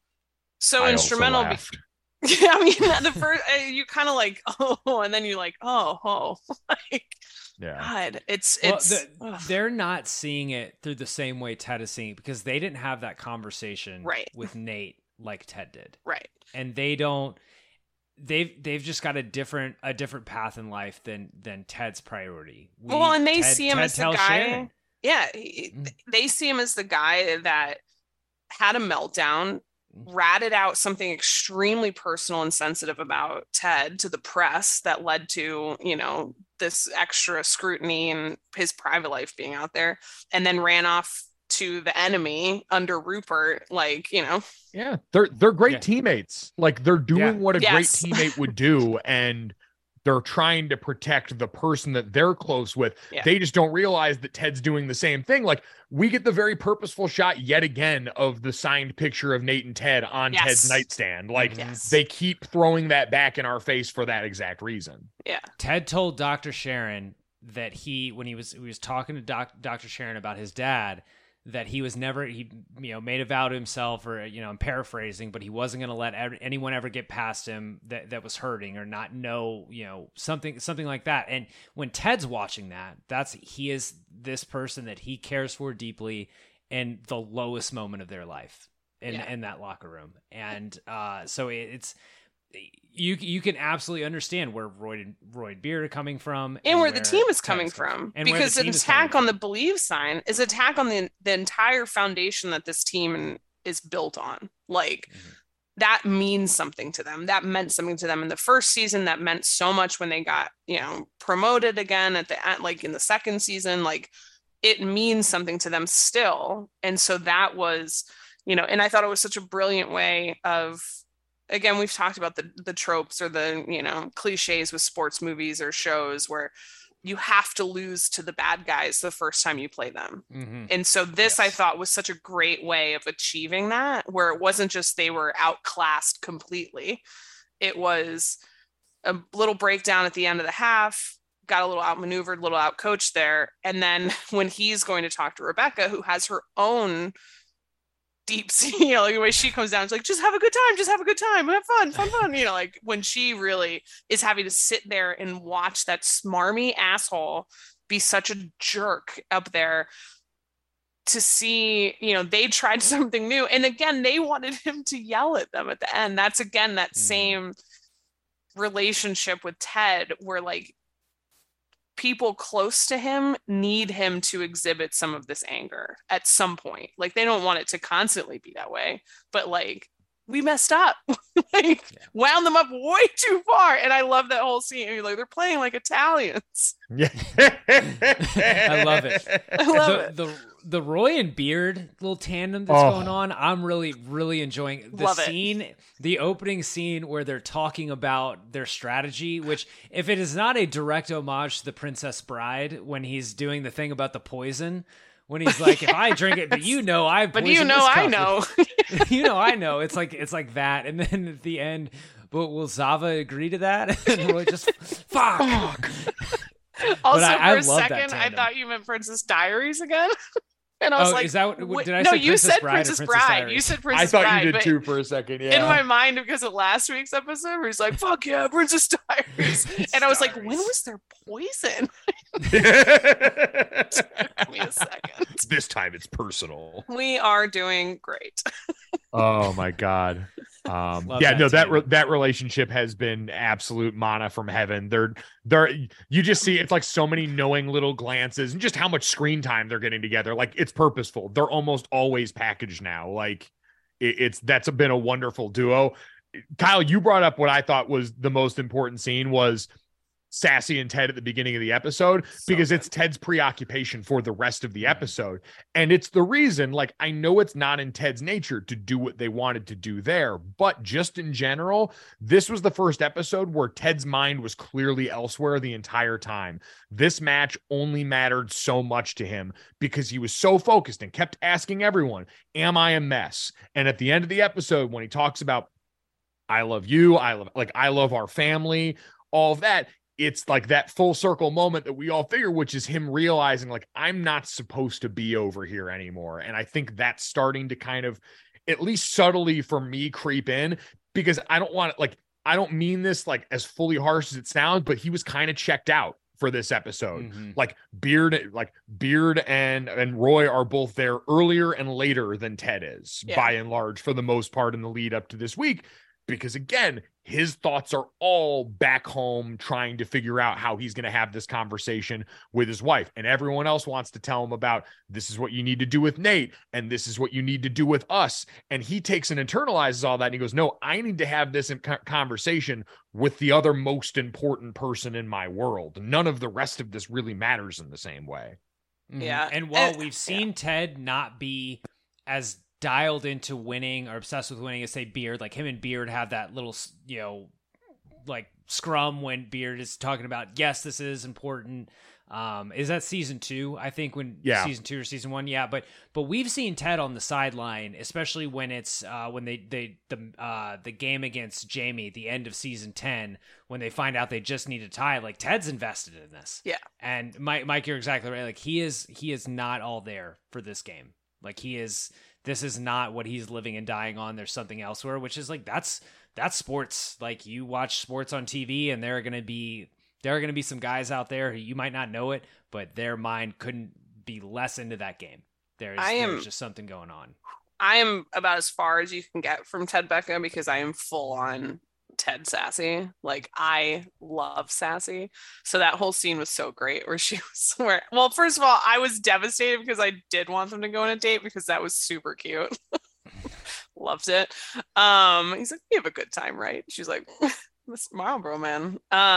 so instrumental. I mean, the first, you kind of like, oh, and then you're like, oh, like, God, it's they're not seeing it through the same way Ted is seeing it, because they didn't have that conversation with Nate like Ted did. Right. And they don't, they've just got a different path in life than Ted's priority. And they see him as the guy. Sharon. Yeah. They see him as the guy that had a meltdown, ratted out something extremely personal and sensitive about Ted to the press that led to, this extra scrutiny and his private life being out there, and then ran off to the enemy under Rupert. Like, yeah, they're great teammates. Like, they're doing what a great teammate would do, and they're trying to protect the person that they're close with. Yeah. They just don't realize that Ted's doing the same thing. Like, we get the very purposeful shot yet again of the signed picture of Nate and Ted on Ted's nightstand. Like, they keep throwing that back in our face for that exact reason. Yeah. Ted told Dr. Sharon that when he was talking to Dr. Sharon about his dad, that he made a vow to himself, or, I'm paraphrasing, but he wasn't going to let anyone ever get past him that was hurting or not know, something like that. And when Ted's watching that, he is this person that he cares for deeply in the lowest moment of their life in that locker room. And so it's, you can absolutely understand where Roy and Beard are coming from, and where the team is coming from, because an attack on the believe sign is attack on the entire foundation that this team is built on. Like, that means something to them. That meant something to them in the first season. That meant so much when they got, promoted again at the end, like in the second season. Like, it means something to them still. And so that was, and I thought it was such a brilliant way of, again, we've talked about the tropes or the, cliches with sports movies or shows where you have to lose to the bad guys the first time you play them. And so this, I thought, was such a great way of achieving that, where it wasn't just they were outclassed completely. It was a little breakdown at the end of the half, got a little outmaneuvered, a little outcoached there. And then when he's going to talk to Rebecca, who has her own deep sea, like the way she comes down, it's like, just have a good time, have fun, like when she really is having to sit there and watch that smarmy asshole be such a jerk up there. to see, they tried something new. And again, they wanted him to yell at them at the end. That's again, that same relationship with Ted where like people close to him need him to exhibit some of this anger at some point. Like they don't want it to constantly be that way, but like we messed up, wound them up way too far. And I love that whole scene. You're like, they're playing like Italians. Yeah. I love it. I love it. The Roy and Beard little tandem that's going on, I'm really, really enjoying the scene, the opening scene where they're talking about their strategy, which if it is not a direct homage to The Princess Bride, when he's doing the thing about the poison, when he's like, if I drink it, but I've poisoned this cup. I know. I know. It's like that. And then at the end, but will Zava agree to that? And Roy just, fuck. Also, for a second, I thought you meant Princess Diaries again. And I was like, is that what did I no, say? You said Princess Bride. You said Princess Bride. I thought you did too for a second. Yeah. In my mind, because of last week's episode, where he's like, "Fuck yeah, Princess Diaries," and I was like, "When was there poison?" Give me a second. This time it's personal. We are doing great. Oh my god. That relationship has been absolute manna from heaven. They're you just see it's like so many knowing little glances and just how much screen time they're getting together. Like it's purposeful. They're almost always packaged now. Like that's been a wonderful duo. Kyle, you brought up what I thought was the most important scene was Sassy and Ted at the beginning of the episode, because it's Ted's preoccupation for the rest of the episode. And it's the reason, like, I know it's not in Ted's nature to do what they wanted to do there, but just in general, this was the first episode where Ted's mind was clearly elsewhere the entire time. This match only mattered so much to him because he was so focused and kept asking everyone, am I a mess? And at the end of the episode, when he talks about, I love you, I love our family, all of that, it's like that full circle moment that we all figure, which is him realizing like, I'm not supposed to be over here anymore. And I think that's starting to kind of, at least subtly for me, creep in, because I don't mean this like as fully harsh as it sounds, but he was kind of checked out for this episode. Mm-hmm. Like Beard and Roy are both there earlier and later than Ted is, by and large, for the most part in the lead up to this week. Because again, his thoughts are all back home trying to figure out how he's going to have this conversation with his wife. And everyone else wants to tell him about, this is what you need to do with Nate. And this is what you need to do with us. And he takes and internalizes all that. And he goes, no, I need to have this conversation with the other most important person in my world. None of the rest of this really matters in the same way. Yeah. And while we've seen Ted not be as dialed into winning or obsessed with winning as say Beard, like him and Beard have that little, like scrum when Beard is talking about, yes, this is important. Is that season 2? I think season 2 or season 1. Yeah. But we've seen Ted on the sideline, especially when it's, when the game against Jamie, the end of season 10, when they find out they just need a tie, like Ted's invested in this. Yeah. And Mike, you're exactly right. Like he is not all there for this game. Like this is not what he's living and dying on. There's something elsewhere, which is like, that's sports. Like you watch sports on TV and there are going to be some guys out there who you might not know it, but their mind couldn't be less into that game. There's just something going on. I am about as far as you can get from Ted Becca because I am full on Ted Sassy. Like I love Sassy. So that whole scene was so great well, first of all, I was devastated because I did want them to go on a date because that was super cute. Loved it. He's like, we have a good time, right? She's like, this Marlboro man.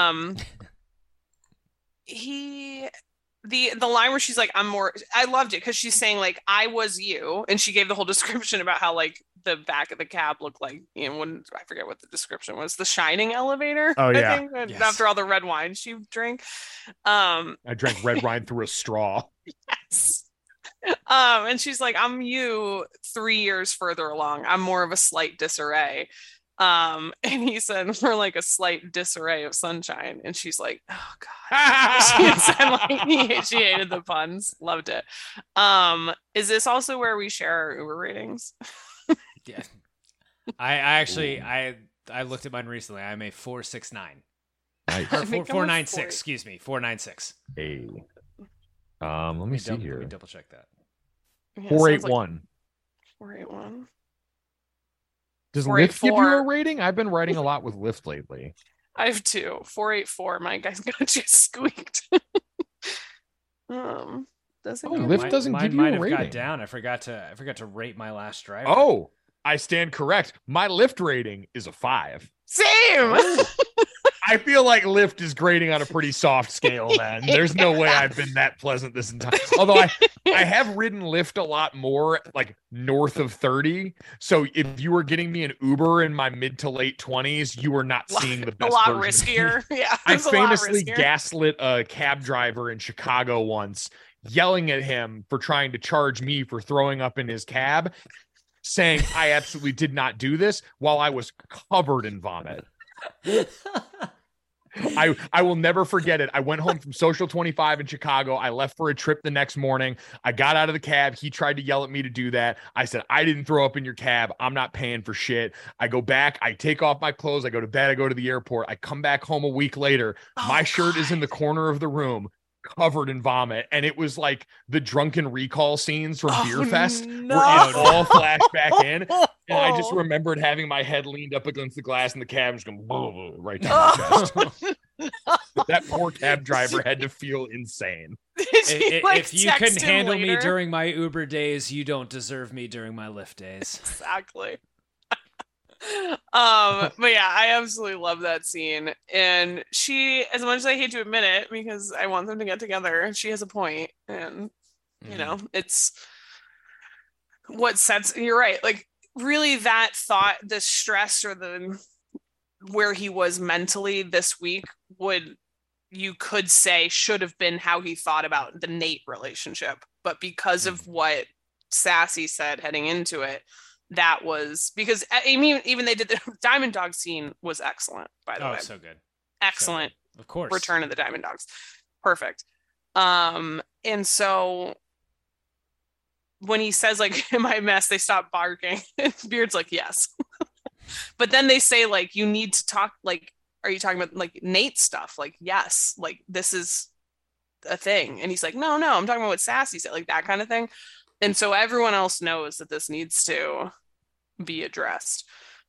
The line where she's like, I loved it because she's saying like, I was you. And she gave the whole description about how like the back of the cab looked like, when I forget what the description was, the Shining elevator. Oh yeah. I think, yes. After all the red wine she drank. I drank red wine through a straw. Yes. And she's like, I'm you 3 years further along. I'm more of a slight disarray. And he said, we're like a slight disarray of sunshine. And she's like, oh God. She said, like, she hated the puns. Loved it. Is this also where we share our Uber ratings? Yeah. I actually looked at mine recently. I'm a 469. Nice. 496, excuse me. 496. Hey. Let me see here. Let me double check that. Yeah, 481. 481. Does Lyft give you a rating? I've been writing a lot with Lyft lately. I have 2. 484. My guy's got just squeaked. Does it? Lyft doesn't give you a rating. Got down. I forgot to rate my last driver. Oh, I stand correct. My Lyft rating is a 5. Same. I feel like Lyft is grading on a pretty soft scale, man. There's no way I've been that pleasant this entire. Although I have ridden Lyft a lot more, like north of 30. So if you were getting me an Uber in my mid to late 20s, you were not seeing the best. A lot version riskier. Yeah. I famously gaslit a cab driver in Chicago once, yelling at him for trying to charge me for throwing up in his cab, saying I absolutely did not do this while I was covered in vomit. I will never forget it. I went home from Social 25 in Chicago. I left for a trip the next morning. I got out of the cab. He tried to yell at me to do that. I said, I didn't throw up in your cab. I'm not paying for shit. I go back. I take off my clothes. I go to bed. I go to the airport. I come back home a week later. My shirt is in the corner of the room, covered in vomit, and it was like the drunken recall scenes from Beer Fest where it all flashed back in, and I just remembered having my head leaned up against the glass in the cab, just going right down my chest. That poor cab driver had to feel insane. If you couldn't handle me during my Uber days, you don't deserve me during my Lyft days. Exactly. But yeah, I absolutely love that scene. And she, as much as I hate to admit it, because I want them to get together, she has a point. And you know, it's what sets, you're right, like really that thought, the stress or the where he was mentally this week you could say should have been how he thought about the Nate relationship. But because of what Sassy said heading into it, that was because I mean, even they did the Diamond Dog scene was excellent, by the way. So good. Excellent. So good. Of course. Return of the Diamond Dogs. Perfect. And so when he says like, am I a mess? They stop barking. Beard's like, yes. But then they say like, you need to talk, like, are you talking about like Nate stuff? Like, yes, like this is a thing. And he's like, no, I'm talking about what Sassy said, like that kind of thing. And so everyone else knows that this needs to be addressed.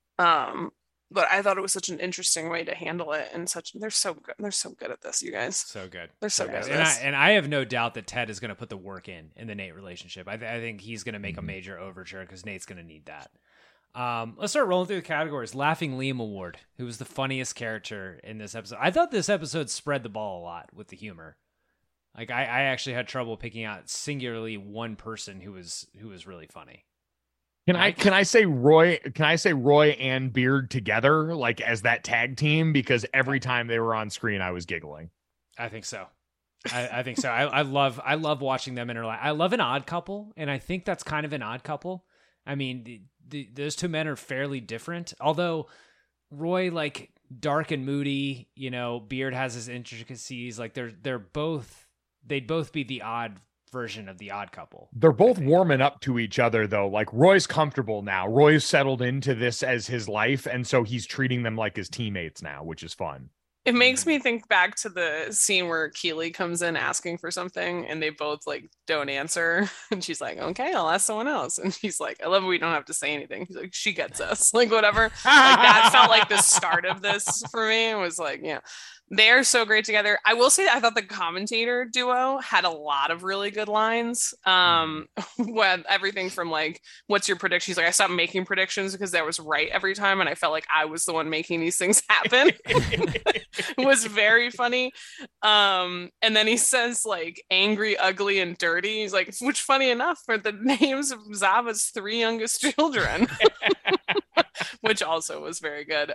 But I thought it was such an interesting way to handle it, and they're so good. They're so good at this, you guys. So good. They're so good at this. And I have no doubt that Ted is going to put the work in the Nate relationship. I think he's going to make a major overture because Nate's going to need that. Let's start rolling through the categories. Laughing Liam Award, who was the funniest character in this episode. I thought this episode spread the ball a lot with the humor. Like I actually had trouble picking out singularly one person who was really funny. Can I say Roy and Beard together, like as that tag team? Because every time they were on screen, I was giggling. I think so. I think so. I love watching them interact. I love an odd couple, and I think that's kind of an odd couple. I mean, those two men are fairly different. Although Roy, like dark and moody, you know, Beard has his intricacies. Like they'd both be the odd version of the odd couple. They're both warming up to each other though. Like Roy's comfortable now. Roy's settled into this as his life, and so he's treating them like his teammates now, which is fun. It makes me think back to the scene where Keely comes in asking for something and they both like don't answer. And she's like, okay, I'll ask someone else. And he's like, I love it. We don't have to say anything. He's like, she gets us, like whatever. Like that felt like the start of this for me. It was like, yeah, they're so great together. I will say that I thought the commentator duo had a lot of really good lines. When everything from like, what's your prediction? She's like, I stopped making predictions because that was right every time. And I felt like I was the one making these things happen. It was very funny. And then he says like angry, ugly, and dirty. He's like, which funny enough are the names of Zava's 3 youngest children, which also was very good.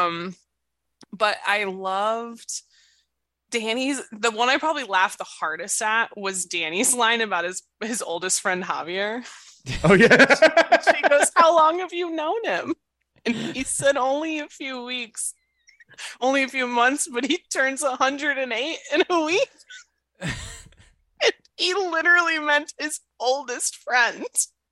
But I loved Danny's, the one I probably laughed the hardest at was Danny's line about his oldest friend, Javier. Oh yeah. She goes, how long have you known him? And he said, only a few weeks, only a few months, but he turns 108 in a week. And he literally meant his oldest friend.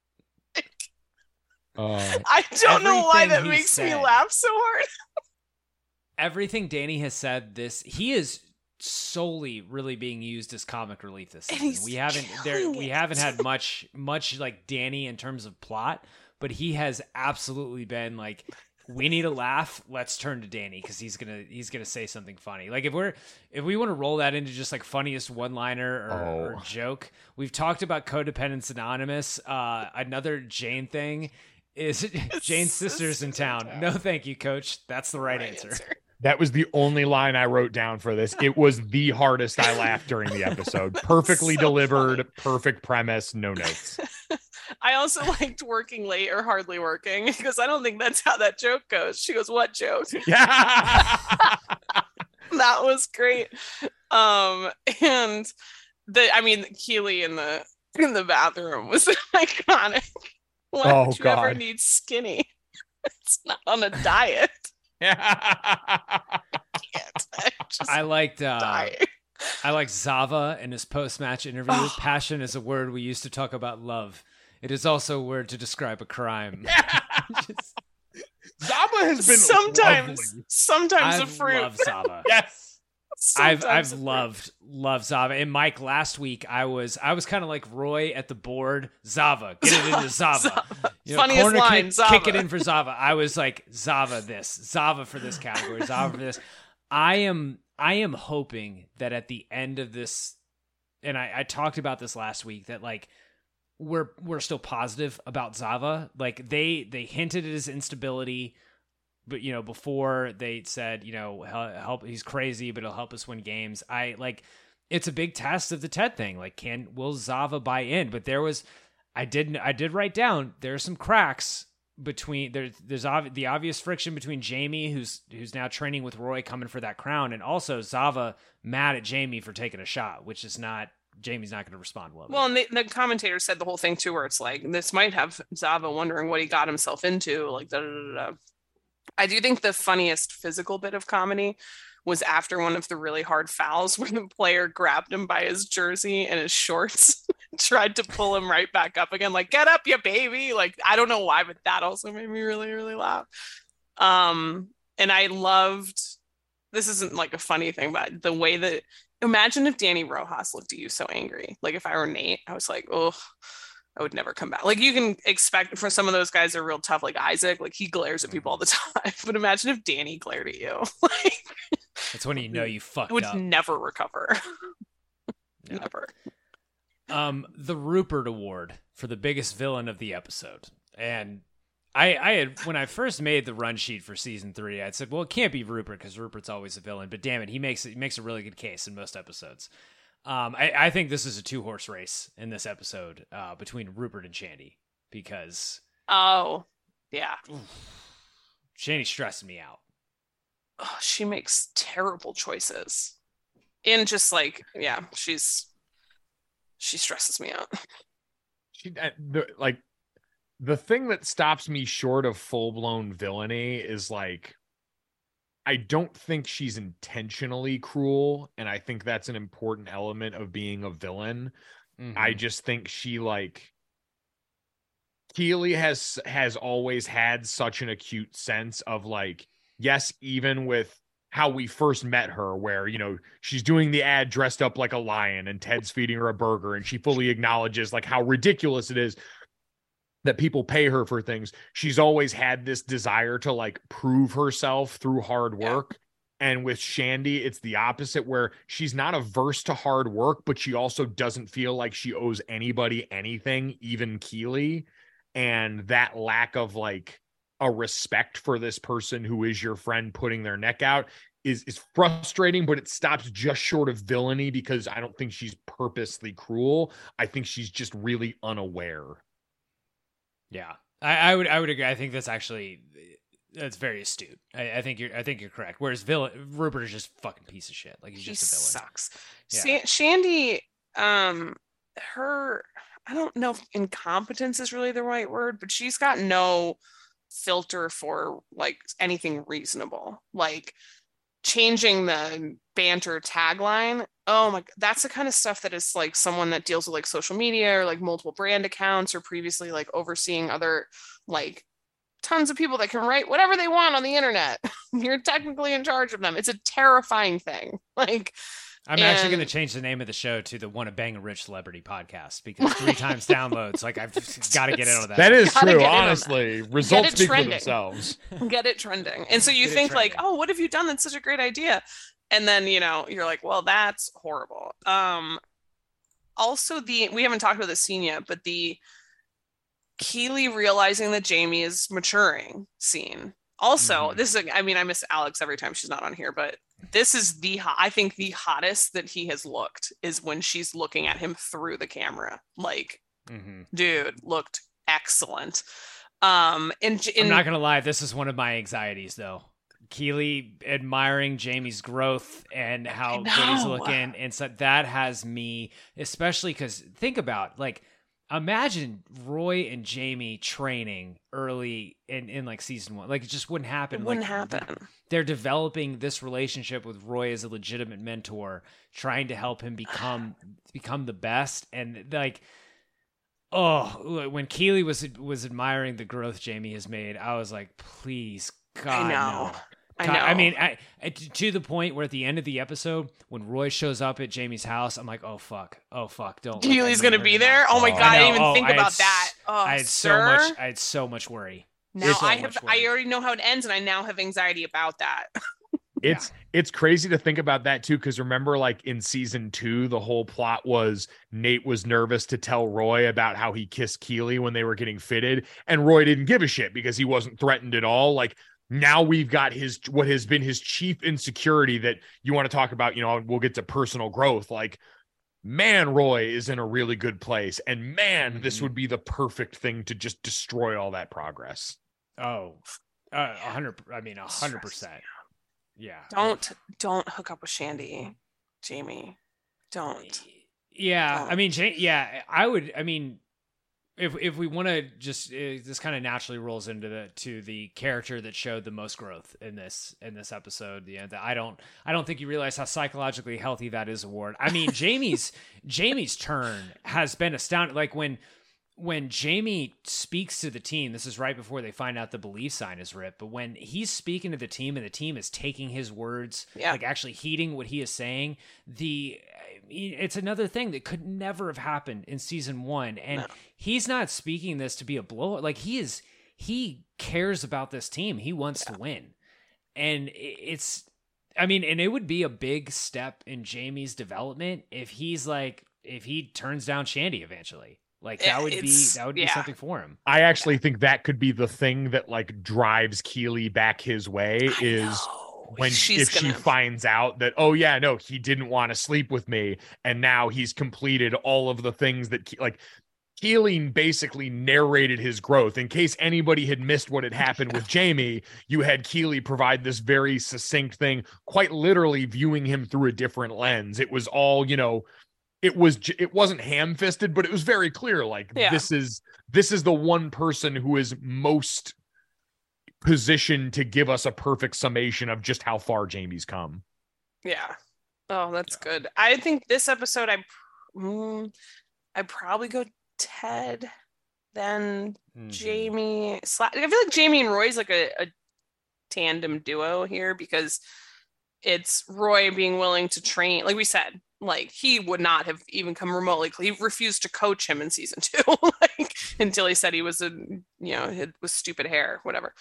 I don't know why that makes me laugh so hard. Everything Danny has said, he is solely really being used as comic relief this And season. he's We haven't had much like Danny in terms of plot, but he has absolutely been like, we need a laugh, let's turn to Danny because he's gonna say something funny. Like if we want to roll that into just like funniest one-liner or joke, we've talked about Codependence Anonymous. Another Jane thing is Jane's sister's in town. No, thank you, Coach. That's the right answer. That was the only line I wrote down for this. It was the hardest I laughed during the episode. Perfectly delivered, funny. Perfect premise, no notes. I also liked working late or hardly working because I don't think that's how that joke goes. She goes, "What joke?" Yeah. That was great. And Keely in the bathroom was iconic. Why you ever need skinny? It's not on a diet. I liked Zava in his post-match interview. Passion is a word we used to talk about love. It is also a word to describe a crime. Zava has been sometimes a fruit. I love Zava. Yes. I've loved Zava. And Mike, last week I was kind of like Roy at the board. Zava, get it into Zava. Funniest line, Zava. Kick it in for Zava. I was like, Zava this, Zava for this category, Zava for this. I am hoping that at the end of this, and I talked about this last week, that like we're still positive about Zava. Like they hinted at his instability, but before they said, help, he's crazy, but he'll help us win games. It's a big test of the Ted thing. Like, will Zava buy in? But I did write down, there's some cracks between there's the obvious friction between Jamie, who's now training with Roy, coming for that crown, and also Zava mad at Jamie for taking a shot, which is not, Jamie's not going to respond well. Well, and the commentator said the whole thing too, where it's like, this might have Zava wondering what he got himself into, like da da da da. I do think the funniest physical bit of comedy was after one of the really hard fouls where the player grabbed him by his jersey and his shorts and tried to pull him right back up again, like, get up, you baby. Like, I don't know why, but that also made me really, really laugh. And I loved, this isn't like a funny thing, but the way that, imagine if Danny Rojas looked at you so angry. Like if I were Nate, I was like, oh, I would never come back. Like you can expect for some of those guys that are real tough, like Isaac, like he glares at people all the time. But imagine if Danny glared at you. Like that's when you fucked up. Would never recover. Never. The Rupert Award for the biggest villain of the episode. And I had, when I first made the run sheet for season 3, I'd said, well, it can't be Rupert because Rupert's always a villain, but damn it, he makes a really good case in most episodes. I think this is a 2-horse race in this episode between Rupert and Shandy because Shandy's stressing me out. Oh, she makes terrible choices. And just like, she stresses me out. The thing that stops me short of full-blown villainy is like, I don't think she's intentionally cruel, and I think that's an important element of being a villain. Mm-hmm. I just think she Keely has always had such an acute sense of like, yes, even with how we first met her, where, she's doing the ad dressed up like a lion and Ted's feeding her a burger, and she fully acknowledges like how ridiculous it is that people pay her for things. She's always had this desire to like prove herself through hard work. Yeah. And with Shandy, it's the opposite, where she's not averse to hard work, but she also doesn't feel like she owes anybody anything, even Keely. And that lack of like a respect for this person who is your friend putting their neck out is frustrating, but it stops just short of villainy because I don't think she's purposely cruel. I think she's just really unaware. Yeah, I would agree. I think that's very astute. I think you're correct. Whereas Rupert is just fucking piece of shit. Like he's just a villain. Sucks. Yeah. Shandy, her, I don't know if incompetence is really the right word, but she's got no filter for like anything reasonable. Like changing the banter tagline. Oh my, that's the kind of stuff that is like someone that deals with like social media or like multiple brand accounts or previously like overseeing other like tons of people that can write whatever they want on the internet. You're technically in charge of them. It's a terrifying thing. Like I'm actually going to change the name of the show to the Wanna Bang a Rich Celebrity Podcast, because 3 times downloads, like, I've got to get in on that. That is true, honestly. Results speak for themselves. Get it trending. And so you think like, oh, what have you done? That's such a great idea. And then, you're like, well, that's horrible. Also, we haven't talked about this scene yet, but the Keeley realizing that Jamie is maturing scene. Also, this is, I miss Alex every time she's not on here, but this is I think the hottest that he has looked is when she's looking at him through the camera. Like, dude, looked excellent. I'm not gonna lie, this is one of my anxieties though. Keeley admiring Jamie's growth and how good he's looking, and so that has me, especially because think about, like, imagine Roy and Jamie training early in like season 1. Like, it just wouldn't happen. It wouldn't happen. They're developing this relationship with Roy as a legitimate mentor, trying to help him become the best. And like, when Keeley was admiring the growth Jamie has made, I was like, please, God, I know. No. I mean, to the point where at the end of the episode, when Roy shows up at Jamie's house, I'm like, oh fuck, don't. Keeley's gonna be there. Oh my God, I didn't even think about that. Oh, I had so much worry. Now I already know how it ends, and I now have anxiety about that. It's crazy to think about that too, because remember, like in season 2, the whole plot was Nate was nervous to tell Roy about how he kissed Keeley when they were getting fitted, and Roy didn't give a shit because he wasn't threatened at all. Like, now we've got what has been his chief insecurity that you want to talk about, we'll get to personal growth. Like, man, Roy is in a really good place, and man, this would be the perfect thing to just destroy all that progress. Oh, 100%. Yeah. Don't hook up with Shandy, Jamie. Don't. Yeah. Don't. I would, if we want to just, this kind of naturally rolls into the character that showed the most growth in this episode. I don't think you realize how psychologically healthy that is, Ward. I mean, Jamie's turn has been astounding. Like when Jamie speaks to the team, this is right before they find out the belief sign is ripped, but when he's speaking to the team and the team is taking his words, like actually heeding what he is saying, it's another thing that could never have happened in season 1. And he's not speaking this to be a blowout. Like, he cares about this team. He wants to win. And and it would be a big step in Jamie's development if he turns down Shandy eventually. Like, that would be something for him. I actually think that could be the thing that like drives Keeley back his way if she finds out that, oh yeah, no, he didn't want to sleep with me, and now he's completed all of the things that Keeley basically narrated his growth. In case anybody had missed what had happened with Jamie, you had Keeley provide this very succinct thing, quite literally viewing him through a different lens. It was all, it wasn't ham-fisted, but it was very clear. Like, this is the one person who is most positioned to give us a perfect summation of just how far Jamie's come. Yeah. Oh, that's good. I think this episode, I'd probably go Ted, then Jamie. I feel like Jamie and Roy's like a tandem duo here, because it's Roy being willing to train. Like we said, like, he would not have even come remotely. He refused to coach him in season 2, like, until he said he was with stupid hair, whatever.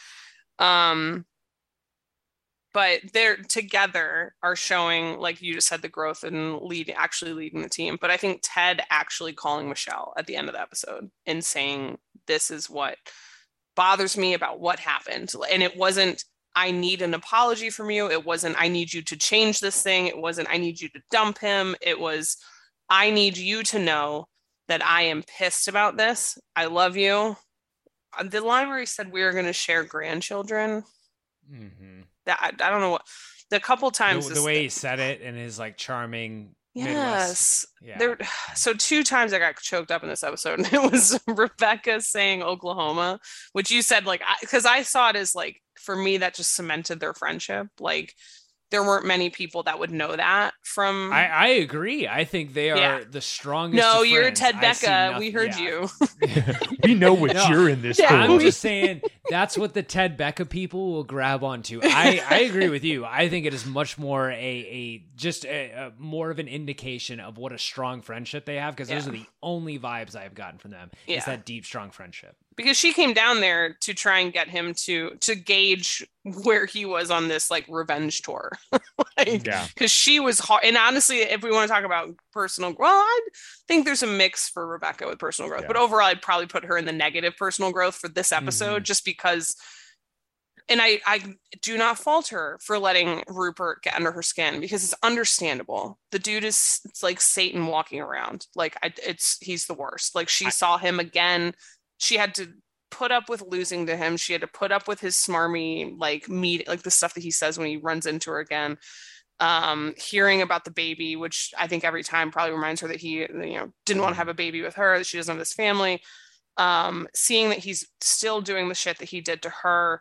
But they're together are showing, like you just said, the growth and actually leading the team. But I think Ted actually calling Michelle at the end of the episode and saying, this is what bothers me about what happened. And it wasn't, I need an apology from you. It wasn't, I need you to change this thing. It wasn't, I need you to dump him. It was, I need you to know that I am pissed about this. I love you. The line where he said we are going to share grandchildren. That I don't know what, the couple times the way he said it in his like charming Midwest. So 2 times I got choked up in this episode, and it was Rebecca saying Oklahoma, which you said, like, because I saw it as like, for me, that just cemented their friendship. Like, there weren't many people that would know that from. I agree. I think they are the strongest. No, you're Ted Becca. We heard you. We know what you're in this. I'm just saying That's what the Ted Becca people will grab onto. I agree with you. I think it is much more a more of an indication of what a strong friendship they have, because those are the only vibes I've gotten from them. Is that deep, strong friendship. Because she came down there to try and get him to gauge where he was on this like revenge tour. Because she was hard. And honestly, if we want to talk about personal, well, I think there's a mix for Rebecca with personal growth, but overall, I'd probably put her in the negative personal growth for this episode, just because. And I do not fault her for letting Rupert get under her skin, because it's understandable. The dude it's like Satan walking around. Like he's the worst. Like she saw him again. She had to put up with losing to him. She had to put up with his smarmy, like the stuff that he says when he runs into her again. Hearing about the baby, which I think every time probably reminds her that he, didn't want to have a baby with her, that she doesn't have this family. Seeing that he's still doing the shit that he did to her.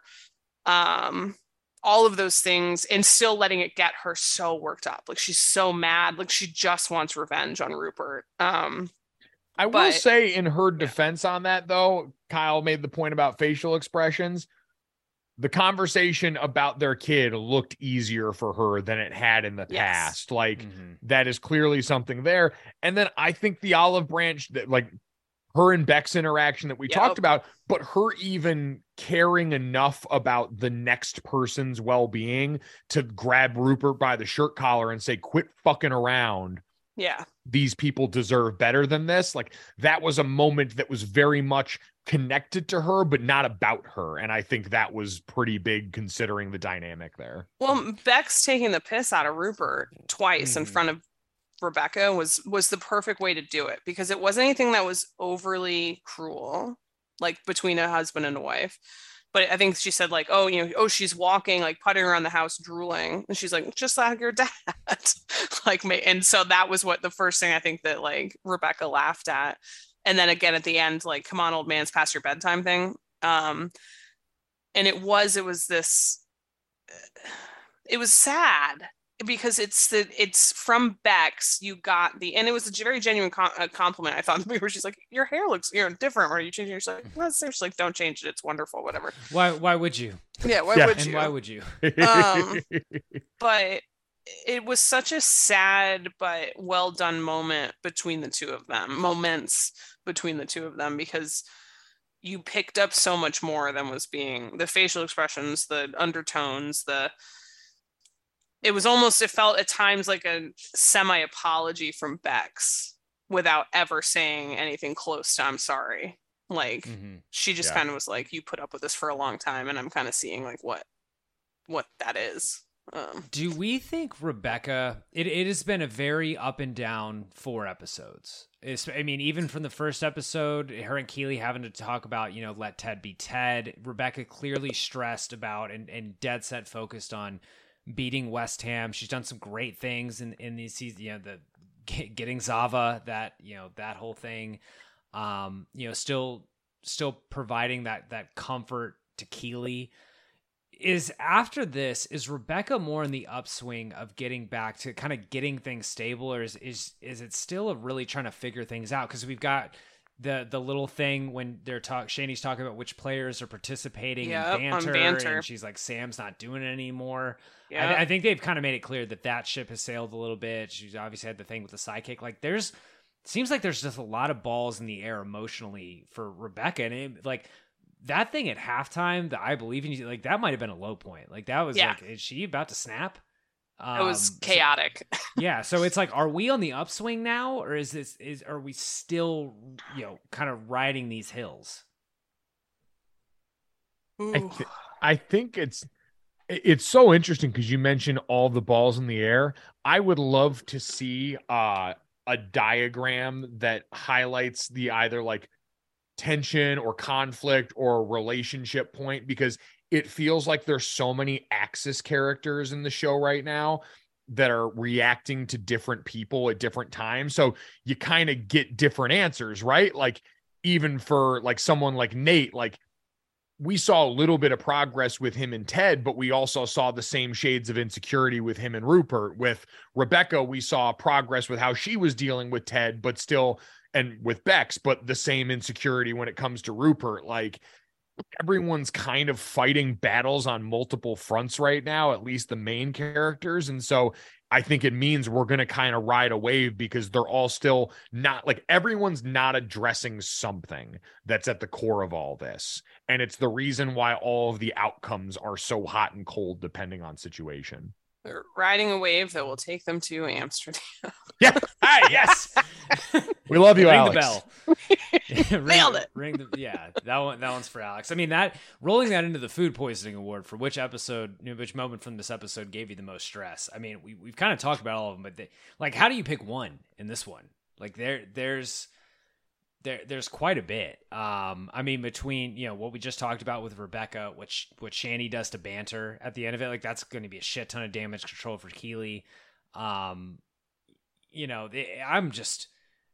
All of those things, and still letting it get her so worked up. Like she's so mad. Like she just wants revenge on Rupert. I will say in her defense on that, though, Kyle made the point about facial expressions. The conversation about their kid looked easier for her than it had in the past. Like that is clearly something there. And then I think the olive branch that like her and Beck's interaction that we talked about, but her even caring enough about the next person's well-being to grab Rupert by the shirt collar and say, quit fucking around. Yeah. These people deserve better than this. Like that was a moment that was very much connected to her, but not about her. And I think that was pretty big considering the dynamic there. Well, Beck's taking the piss out of Rupert twice in front of Rebecca was the perfect way to do it, because it wasn't anything that was overly cruel, like between a husband and a wife. But I think she said like, she's walking, like putting around the house, drooling. And she's like, just like your dad. Like, and so that was what the first thing I think that like Rebecca laughed at. And then again, at the end, like, come on, old man, it's past your bedtime thing. And it was sad, because it's from Bex. You got and it was a very genuine compliment, I thought, where she's like, your hair looks different, or are you changing? You're like, well, seriously, like, don't change it, it's wonderful, whatever. Why would you? Yeah, why would you? And why would you? But it was such a sad but well done moments between the two of them, because you picked up so much more than was being the facial expressions, the undertones, it felt at times like a semi apology from Bex without ever saying anything close to I'm sorry. Like she just kind of was like, you put up with this for a long time, and I'm kind of seeing like what that is. Do we think Rebecca, it has been a very up and down 4 episodes. Even from the first episode, her and Keeley having to talk about, let Ted be Ted. Rebecca clearly stressed about and dead set focused on beating West Ham. She's done some great things in these seasons, the getting Zava, that whole thing, still providing that comfort to Keeley. After this, is Rebecca more in the upswing of getting back to kind of getting things stable, or is it still really trying to figure things out? Because we've got the little thing when Shani's talking about which players are participating in banter, and she's like, Sam's not doing it anymore. I think they've kind of made it clear that ship has sailed a little bit. She's obviously had the thing with the sidekick. Like seems like there's just a lot of balls in the air emotionally for Rebecca, and that thing at halftime, the I Believe in You, like that might have been a low point. Like that was like, is she about to snap? It was chaotic. So it's like, are we on the upswing now, or are we still, kind of riding these hills? I think it's so interesting because you mentioned all the balls in the air. I would love to see a diagram that highlights the either like tension or conflict or relationship point, because it feels like there's so many Axis characters in the show right now that are reacting to different people at different times. So you kind of get different answers, right? Like even for like someone like Nate, like we saw a little bit of progress with him and Ted, but we also saw the same shades of insecurity with him and Rupert. With Rebecca, we saw progress with how she was dealing with Ted, but still, and with Bex, but the same insecurity when it comes to Rupert. Like everyone's kind of fighting battles on multiple fronts right now, at least the main characters. And so I think it means we're going to kind of ride a wave because they're all still not like everyone's not addressing something that's at the core of all this. And it's the reason why all of the outcomes are so hot and cold depending on situation. They're riding a wave that will take them to Amsterdam. Yeah. Hi, yes. We love you, Ring Alex. The bell. Nailed it. Yeah, that one's for Alex. I mean, that rolling that into the food poisoning award for which moment from this episode gave you the most stress. I mean, we've kind of talked about all of them, but how do you pick one in this one? Like there's quite a bit. I mean, between what we just talked about with Rebecca, what Shanny does to banter at the end of it, like that's going to be a shit ton of damage control for Keeley. I'm just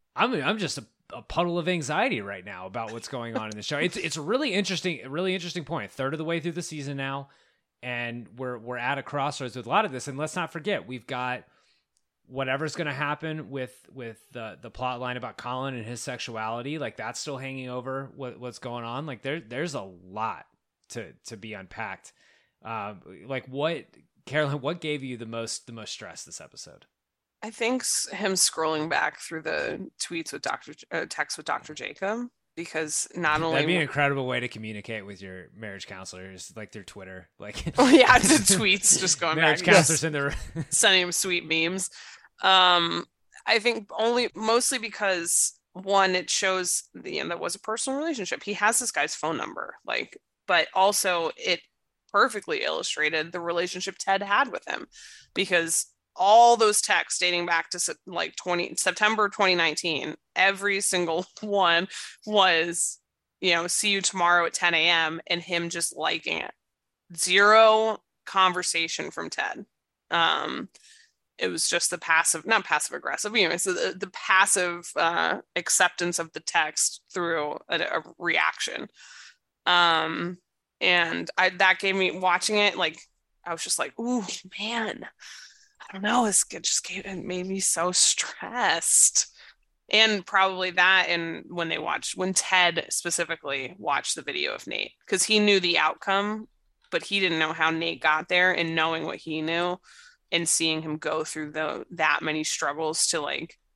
a puddle of anxiety right now about what's going on in the show. It's a really interesting point. A third of the way through the season now, and we're at a crossroads with a lot of this. And let's not forget, we've got whatever's going to happen with the plot line about Colin and his sexuality. Like that's still hanging over what's going on. Like there's a lot to be unpacked. Carolyn, what gave you the most stress this episode? I think him scrolling back through the tweets with text with Dr. Jacob, because not only that'd be an incredible way to communicate with your marriage counselors, like their Twitter, like oh yeah, the tweets just going marriage back, counselors in their sending him sweet memes. I think mostly because one, it shows that was a personal relationship. He has this guy's phone number, but also it perfectly illustrated the relationship Ted had with him, because all those texts dating back to September 2019, every single one was, see you tomorrow at 10 a.m. and him just liking it. Zero conversation from Ted. It was just the not passive aggressive, so the passive acceptance of the text through a reaction. And that gave me, watching it, I was just like, ooh, man, I don't know. It made me so stressed. And probably that, and when Ted specifically watched the video of Nate, because he knew the outcome, but he didn't know how Nate got there, and knowing what he knew and seeing him go through that many struggles to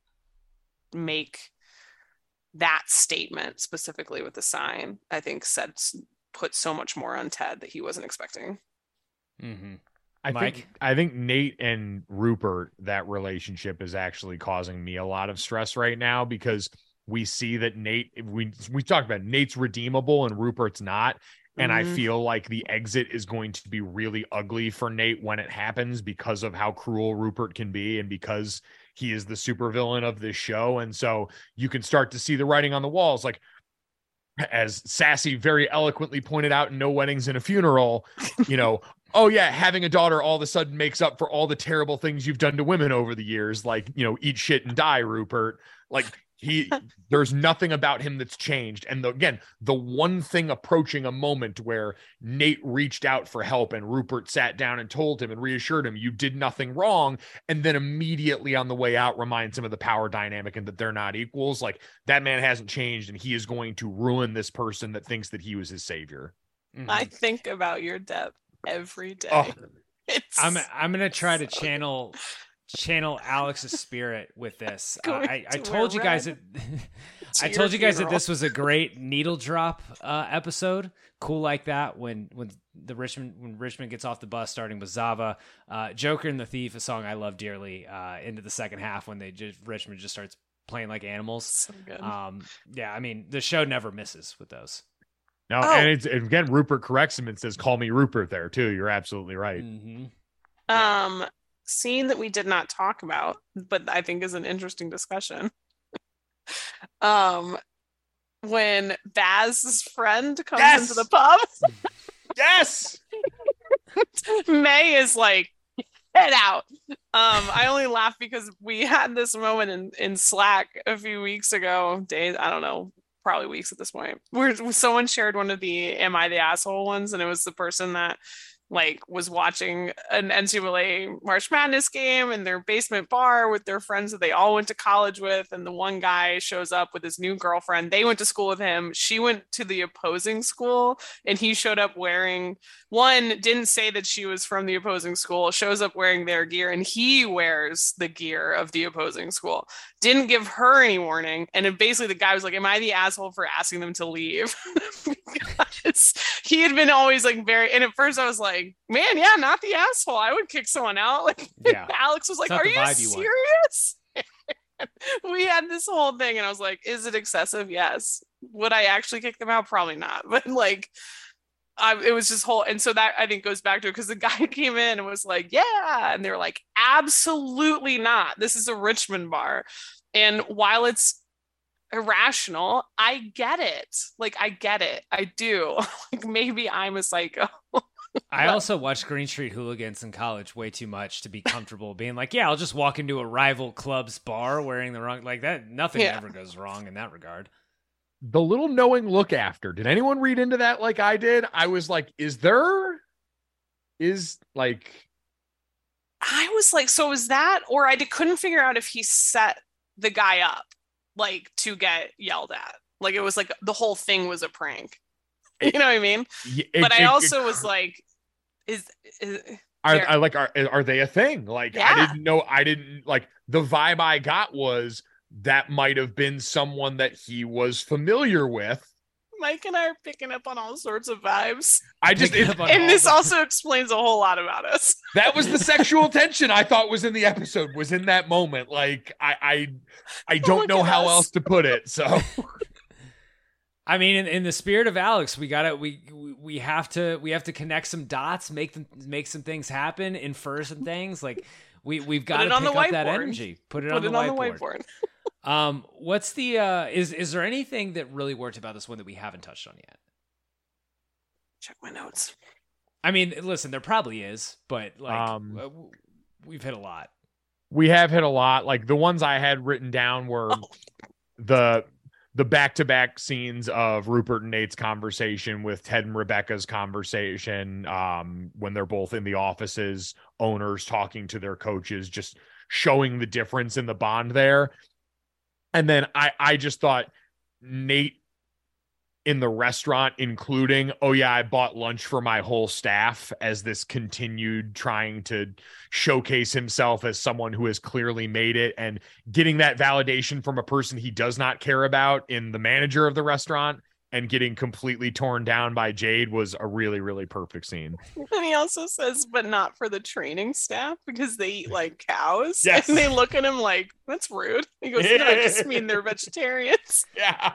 make that statement specifically with the sign, I think put so much more on Ted that he wasn't expecting. Mm-hmm. I think Nate and Rupert, that relationship is actually causing me a lot of stress right now, because we see that we talked about Nate's redeemable and Rupert's not. And I feel like the exit is going to be really ugly for Nate when it happens, because of how cruel Rupert can be and because he is the supervillain of this show. And so you can start to see the writing on the walls, like, as Sassy very eloquently pointed out in No Weddings and a Funeral, oh yeah, having a daughter all of a sudden makes up for all the terrible things you've done to women over the years, like, eat shit and die, Rupert. Like, there's nothing about him that's changed. And the one thing approaching a moment where Nate reached out for help and Rupert sat down and told him and reassured him, you did nothing wrong. And then immediately on the way out reminds him of the power dynamic and that they're not equals. Like, that man hasn't changed, and he is going to ruin this person that thinks that he was his savior. Mm-hmm. I think about your death every day. Oh, I'm going to try to channel Alex's spirit with this. I told you guys that this was a great needle drop episode. Cool like that when Richmond gets off the bus starting with Zava. Joker and the Thief, a song I love dearly, into the second half when Richmond just starts playing like animals. So good. Yeah, I mean, the show never misses with those. No, and again, Rupert corrects him and says, call me Rupert there too. You're absolutely right. Mm-hmm. Scene that we did not talk about, but I think is an interesting discussion. When Baz's friend comes into the pub. Yes. May is like, get out. I only laugh because we had this moment in Slack a few weeks ago, days, I don't know, probably weeks at this point, where someone shared one of the "Am I the asshole" ones, and it was the person that like was watching an NCAA March Madness game in their basement bar with their friends that they all went to college with. And the one guy shows up with his new girlfriend. They went to school with him. She went to the opposing school, and he showed up wearing didn't say that she was from the opposing school, shows up wearing their gear, and he wears the gear of the opposing school. Didn't give her any warning. And then basically the guy was like, am I the asshole for asking them to leave? Because he had been always like and at first I was like, man, yeah, not the asshole. I would kick someone out. Like, yeah. Alex was like, are you serious? We had this whole thing, and I was like, is it excessive? Yes. Would I actually kick them out? Probably not. But like, it was just and so that I think goes back to it, because the guy came in and was like, yeah, and they were like, absolutely not. This is a Richmond bar. And while it's irrational, I get it. Like, I get it. I do. Like, maybe I'm a psycho. I also watched Green Street Hooligans in college way too much to be comfortable being like, yeah, I'll just walk into a rival club's bar wearing the wrong, like that. Nothing ever goes wrong in that regard. The little knowing look after, did anyone read into that like I did? I was like, I was like, so is that, or I couldn't figure out if he set the guy up like to get yelled at. Like, it was like the whole thing was a prank. You know what I mean? But I also was like, are they a thing? Like, yeah. I didn't like, the vibe I got was that might have been someone that he was familiar with. Mike and I are picking up on all sorts of vibes. And this also explains a whole lot about us. That was the sexual tension I thought was in the episode, was in that moment. Like, I don't know how else to put it. So, I mean, in the spirit of Alex, we have to connect some dots, make some things happen, infer some things. Like, we've got to pick up that energy. Put it on the whiteboard. What's the is there anything that really worked about this one that we haven't touched on yet? Check my notes. I mean, listen, there probably is, but like, we've hit a lot. We have hit a lot. Like, the ones I had written down were the back-to-back scenes of Rupert and Nate's conversation with Ted and Rebecca's conversation, when they're both in the offices, owners talking to their coaches, just showing the difference in the bond there. And then I just thought Nate in the restaurant, including, oh yeah, I bought lunch for my whole staff, as this continued trying to showcase himself as someone who has clearly made it, and getting that validation from a person he does not care about in the manager of the restaurant, and getting completely torn down by Jade was a really, really perfect scene. And he also says, but not for the training staff, because they eat like cows. Yes. And they look at him like, that's rude. He goes, no, I just mean they're vegetarians. Yeah.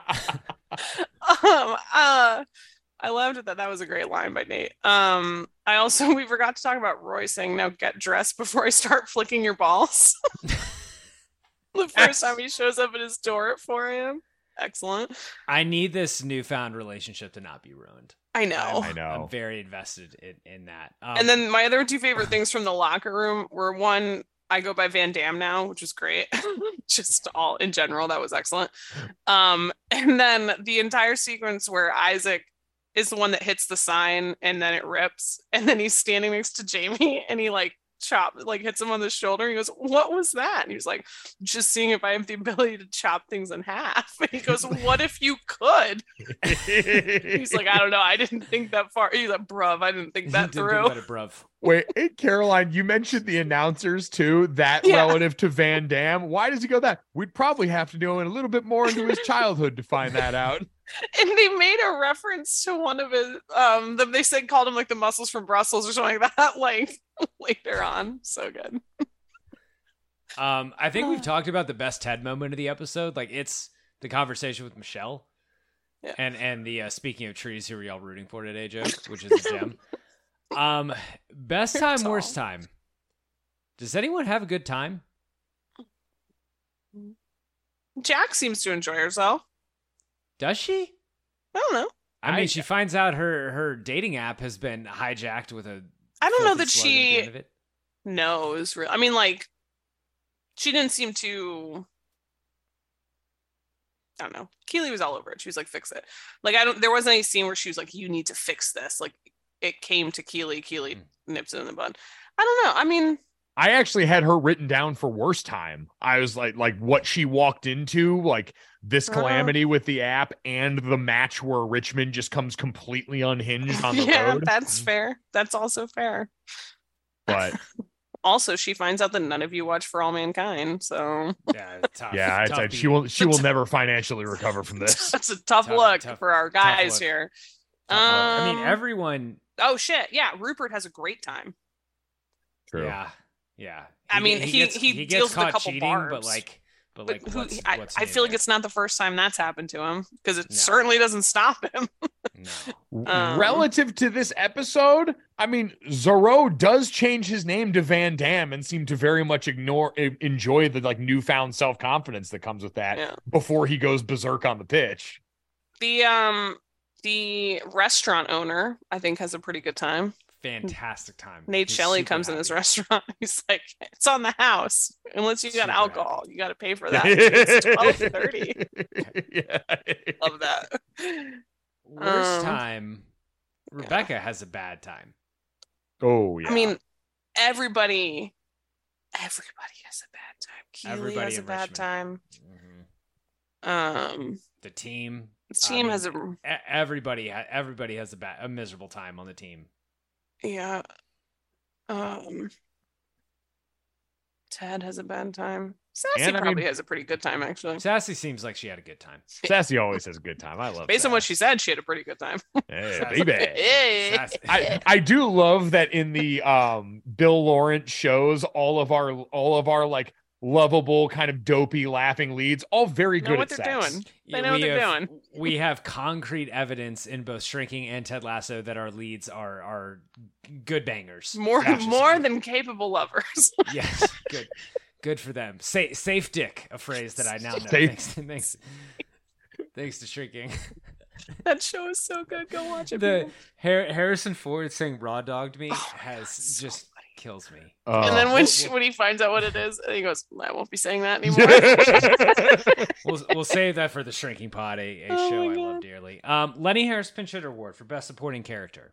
I loved it. That was a great line by Nate. We forgot to talk about Roy saying, now get dressed before I start flicking your balls. The first time he shows up at his door at 4 a.m. Excellent. I need this newfound relationship to not be ruined. I know. I'm very invested in that. And then my other two favorite things from the locker room were, one, I go by Van Damme now, which is great. Just all in general, that was excellent. And then the entire sequence where Isaac is the one that hits the sign and then it rips, and then he's standing next to Jamie and he hits him on the shoulder. He goes, what was that? And he was like, just seeing if I have the ability to chop things in half. And he goes, what if you could? He's like, I don't know. I didn't think that far. He's like, bruv, I didn't think that through. Bruv. Wait, hey, Caroline, you mentioned the announcers too, relative to Van Damme. Why does he go that? We'd probably have to go in a little bit more into his childhood to find that out. And they made a reference to one of his, they said called him like the muscles from Brussels or something like that, like later on. So good. I think we've talked about the best Ted moment of the episode. Like, it's the conversation with Michelle. Yeah. And the speaking of trees, who are y'all rooting for today, joke, which is a gem. Best time, worst time. Does anyone have a good time? Jack seems to enjoy herself. Does she? I don't know. I mean, she finds out her dating app has been hijacked with a. I don't know that she knows. I mean, like, she didn't seem to. I don't know. Keely was all over it. She was like, "Fix it." Like, there wasn't any scene where she was like, "You need to fix this." Like, it came to Keely. Keely nips it in the bud. I don't know. I mean, I actually had her written down for worst time. I was like what she walked into, like this calamity with the app and the match where Richmond just comes completely unhinged on the road. That's fair. That's also fair. But also, she finds out that none of you watch For All Mankind, so tough. She will never financially recover from this. That's a tough look for our guys here. I mean, everyone. Oh shit! Yeah, Rupert has a great time. True. Yeah. I mean, he deals with a couple cheating, barbs. but what's I feel like it's not the first time that's happened to him, because it certainly doesn't stop him. No. Relative to this episode, I mean, Zorro does change his name to Van Damme and seem to very much enjoy the like newfound self-confidence that comes with that before he goes berserk on the pitch. The restaurant owner, I think, has a pretty good time. Fantastic time. Nate Shelley comes in his restaurant. He's like, it's on the house. Unless you got alcohol, you got to pay for that. It's $12.30. Yeah. Love that. Worst time. Rebecca has a bad time. Oh yeah. I mean, everybody has a bad time. Keely has a bad time. The team. The team has everybody has a miserable time on the team. Yeah. Ted has a bad time. Sassy probably has a pretty good time, actually. Sassy seems like she had a good time. Sassy always has a good time. I love Based on what she said, she had a pretty good time. Hey, baby. Hey. I do love that in the Bill Lawrence shows, all of our like lovable kind of dopey laughing leads, all very good at sex. Doing. They know what they're doing. We have concrete evidence in both Shrinking and Ted Lasso that our leads are good bangers. More than capable lovers. Yes, good for them. Safe dick, a phrase that I now know. Thanks to Shrinking. That show is so good. Go watch it. Harrison Ford saying "raw dogged me" just kills me. And then when he finds out what it is, he goes, "I won't be saying that anymore." We'll save that for the Shrinking Pod, a show I love dearly. Lenny Harris Pinch Hitter Award for Best Supporting Character.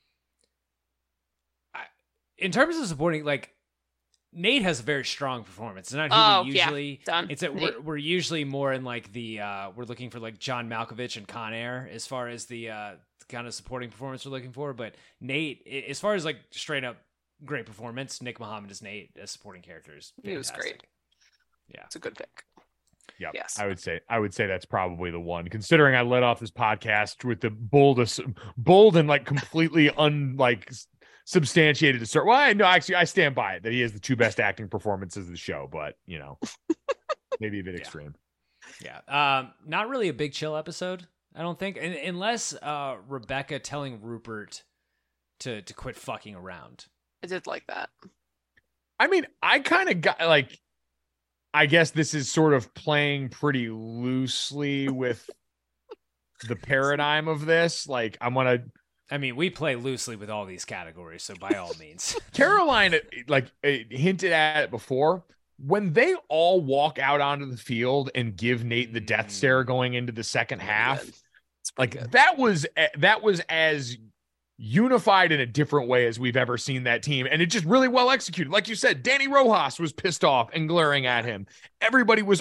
In terms of supporting, like, Nate has a very strong performance. It's not who we usually. Yeah, it's we're usually more in like the we're looking for like John Malkovich and Con Air as far as the kind of supporting performance we're looking for. But Nate, as far as like straight up great performance, Nick Mohammed as Nate as supporting characters. He was great. Yeah, it's a good pick. Yeah, yes, I would say that's probably the one. Considering I led off this podcast with the bold and like completely substantiated to start. Well, no, actually, I stand by it that he has the two best acting performances of the show, but you know, maybe a bit extreme. Yeah, not really a big chill episode, I don't think, unless Rebecca telling Rupert to quit fucking around. I did like that. I mean, I kind of got like, I guess this is sort of playing pretty loosely with the paradigm of this. Like, I mean, we play loosely with all these categories, so by all means. Caroline, hinted at it before. When they all walk out onto the field and give Nate the death stare going into the second half, like that was as unified in a different way as we've ever seen that team, and it just really well executed. Like you said, Danny Rojas was pissed off and glaring at him. Everybody was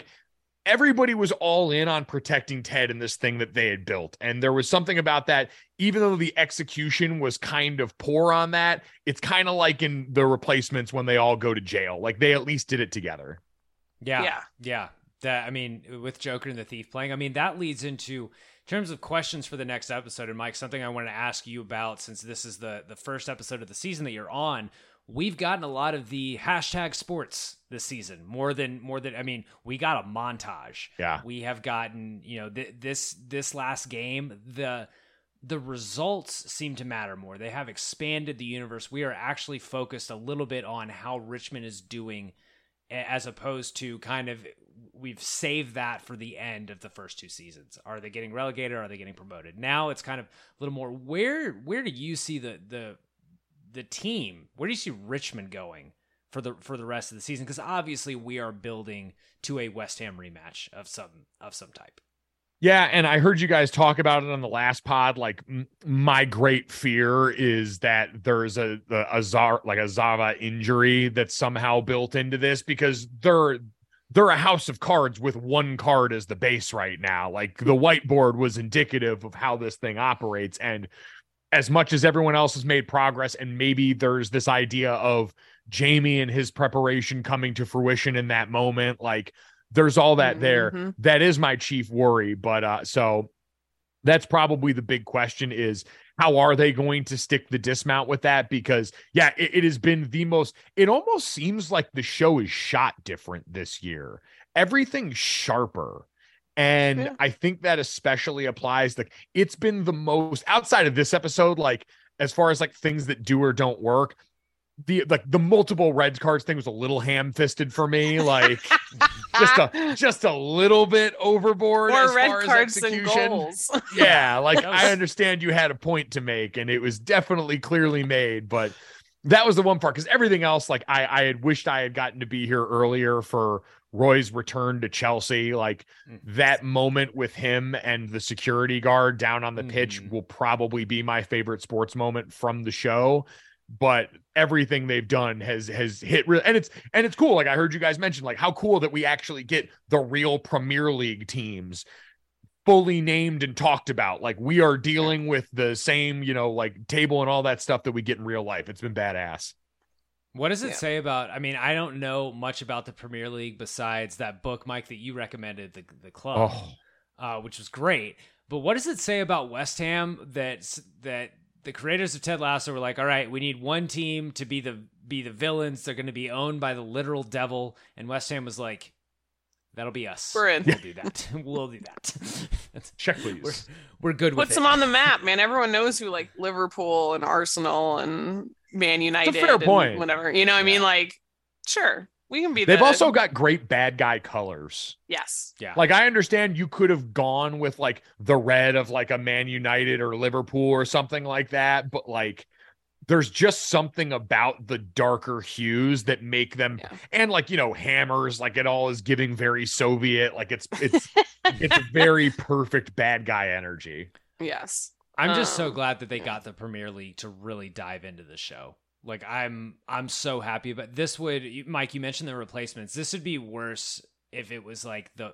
all in on protecting Ted and this thing that they had built. And there was something about that, even though the execution was kind of poor on that, it's kind of like in The Replacements when they all go to jail. Like they at least did it together. Yeah. That, I mean, with Joker and the Thief playing, I mean, that leads into, in terms of questions for the next episode, and Mike, something I wanted to ask you about, since this is the first episode of the season that you're on. We've gotten a lot of the hashtag sports this season, more than. I mean, we got a montage. Yeah, we have gotten, this last game, the results seem to matter more. They have expanded the universe. We are actually focused a little bit on how Richmond is doing, as opposed to kind of we've saved that for the end of the first two seasons. Are they getting relegated? Or are they getting promoted? Now it's kind of a little more. Where do you see the team? Where do you see Richmond going for the rest of the season? Because obviously we are building to a West Ham rematch of some type. Yeah, and I heard you guys talk about it on the last pod. Like, my great fear is that there's a Zava injury that's somehow built into this, because they're a house of cards with one card as the base right now. Like, the whiteboard was indicative of how this thing operates, and as much as everyone else has made progress, and maybe there's this idea of Jamie and his preparation coming to fruition in that moment, like, there's all that there. That is my chief worry. But so that's probably the big question, is how are they going to stick the dismount with that? Because yeah, it has been it almost seems like the show is shot different this year. Everything's sharper. And I think that especially applies. Like, it's been the most, outside of this episode, like, as far as like things that do or don't work, the multiple red cards thing was a little ham-fisted for me. Like, just a little bit overboard. More as red far cards as than execution. goals. Yeah, like, I understand you had a point to make, and it was definitely clearly made, but that was the one part, because everything else, like, I had wished I had gotten to be here earlier for Roy's return to Chelsea. Like, that moment with him and the security guard down on the pitch will probably be my favorite sports moment from the show. But everything they've done has hit real, and it's cool. Like, I heard you guys mention, like, how cool that we actually get the real Premier League teams fully named and talked about. Like, we are dealing with the same, like, table and all that stuff that we get in real life. It's been badass. What does it say about, I mean, I don't know much about the Premier League besides that book, Mike, that you recommended, the club, which was great. But what does it say about West Ham that the creators of Ted Lasso were like, all right, we need one team to be the villains. They're going to be owned by the literal devil. And West Ham was like, that'll be us. We're in. We'll do that. We'll do that. Check, please. We're good with it. Puts them on the map, man. Everyone knows who, like, Liverpool and Arsenal and Man United. That's a fair point. Whatever. You know what I mean? Like, sure. We can be. They've also got great bad guy colors. Yes. Yeah. Like, I understand you could have gone with, like, the red of, like, a Man United or Liverpool or something like that, but, like, there's just something about the darker hues that make them, and, like, hammers, like, it all is giving very Soviet, like, it's it's very perfect bad guy energy. Yes. I'm just so glad that they got the Premier League to really dive into the show. Like, I'm so happy. But this would, Mike, you mentioned the replacements. This would be worse if it was like the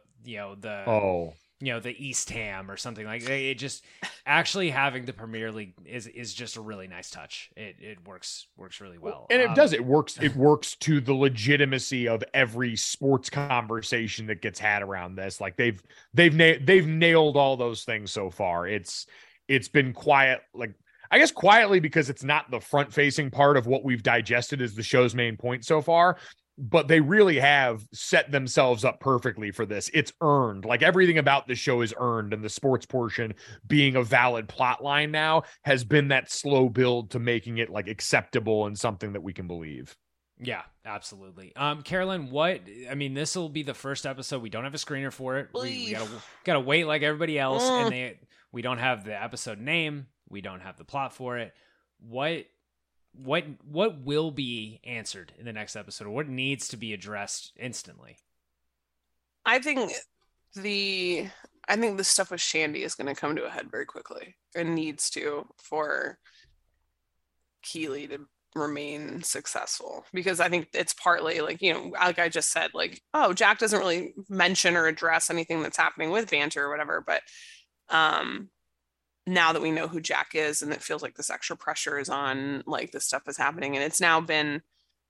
East Ham or something like that. It just actually having the Premier League is just a really nice touch. It works really well. And it works to the legitimacy of every sports conversation that gets had around this. Like, they've nailed all those things so far. It's been quiet, like, I guess quietly, because it's not the front-facing part of what we've digested as the show's main point so far, but they really have set themselves up perfectly for this. It's earned. Like, everything about the show is earned, and the sports portion being a valid plot line now has been that slow build to making it, like, acceptable and something that we can believe. Yeah, absolutely. Carolyn, this will be the first episode. We don't have a screener for it. We gotta wait like everybody else, and we don't have the episode name. We don't have the plot for it. What will be answered in the next episode, or what needs to be addressed instantly? I think the stuff with Shandy is going to come to a head very quickly, and needs to, for Keeley to remain successful, because I think it's partly like, like I just said, like, oh, Jack doesn't really mention or address anything that's happening with Banter or whatever, but now that we know who Jack is, and it feels like this extra pressure is on, like, this stuff is happening, and it's now been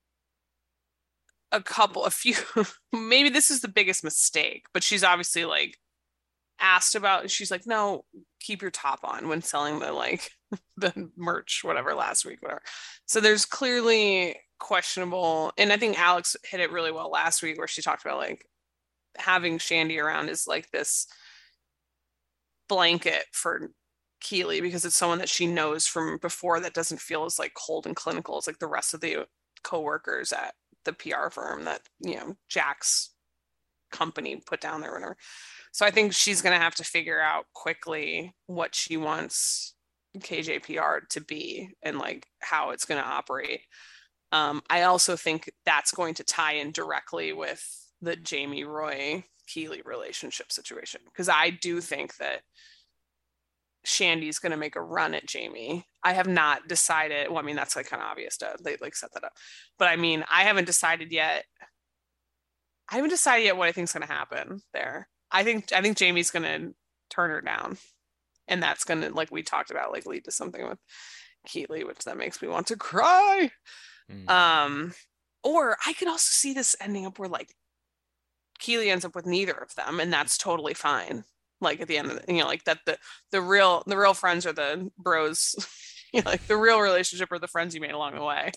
a few maybe this is the biggest mistake, but she's obviously, like, asked about, she's like, no, keep your top on when selling the, like, the merch, whatever, last week, whatever. So there's clearly questionable, and I think Alex hit it really well last week, where she talked about, like, having Shandy around is like this blanket for Keeley, because it's someone that she knows from before that doesn't feel as, like, cold and clinical as, like, the rest of the co-workers at the PR firm that, Jack's company put down there or whatever. So I think she's going to have to figure out quickly what she wants KJPR to be, and, like, how it's going to operate. I also think that's going to tie in directly with the Jamie Roy Keeley relationship situation, because I do think that Shandy's going to make a run at Jamie. I have not decided. Well, I mean, that's like kind of obvious they like set that up, but I mean, I haven't decided yet. I haven't decided yet what I think is going to happen there. I think Jamie's going to turn her down, and that's going to, like we talked about, like lead to something with Keeley, which that makes me want to cry. Or I could also see this ending up where like Keeley ends up with neither of them, and that's totally fine. Like at the end of the, like that the real friends are the bros, like the real relationship are the friends you made along the way.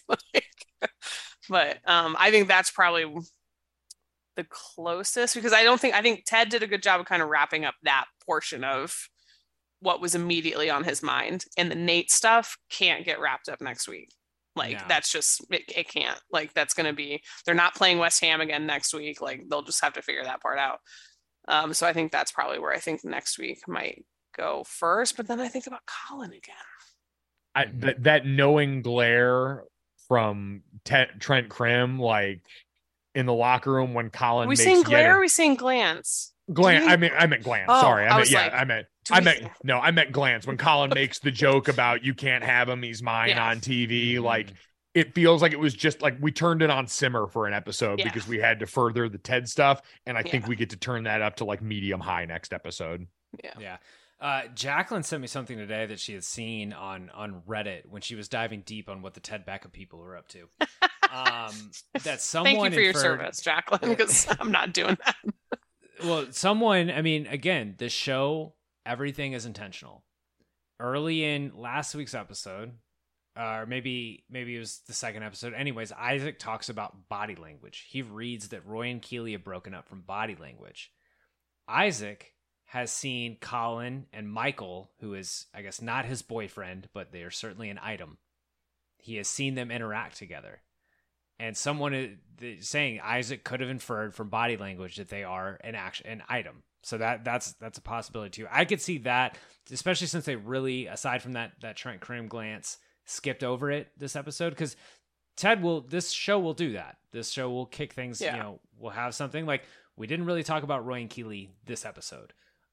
But I think that's probably the closest, because I think Ted did a good job of kind of wrapping up that portion of what was immediately on his mind, and the Nate stuff can't get wrapped up next week. Like that's just it can't. Like that's going to be, they're not playing West Ham again next week. Like they'll just have to figure that part out. So I think that's probably where I think next week might go first. But then I think about Colin again. That knowing glare from Trent Krim, like in the locker room when Colin. Are we saying glare? Or are we saying glance? Glance. I meant glance. Oh, sorry. I meant glance when Colin makes the joke about you can't have him, he's mine on TV. Like it feels like it was just like we turned it on simmer for an episode because we had to further the Ted stuff, and I think we get to turn that up to like medium high next episode. Jacqueline sent me something today that she had seen on Reddit when she was diving deep on what the Ted Beckham people were up to. That someone thank you for your service, Jacqueline, because I'm not doing that. Well, someone, I mean, again, the show, everything is intentional. Early in last week's episode, or maybe it was the second episode. Anyways, Isaac talks about body language. He reads that Roy and Keeley have broken up from body language. Isaac has seen Colin and Michael, who is, I guess, not his boyfriend, but they are certainly an item. He has seen them interact together. And someone is saying Isaac could have inferred from body language that they are an item. So that's a possibility too. I could see that, especially since they really, aside from that Trent Krim glance, skipped over it this episode, because this show will do that. This show will kick things, we'll have something like, we didn't really talk about Roy and Keeley this episode.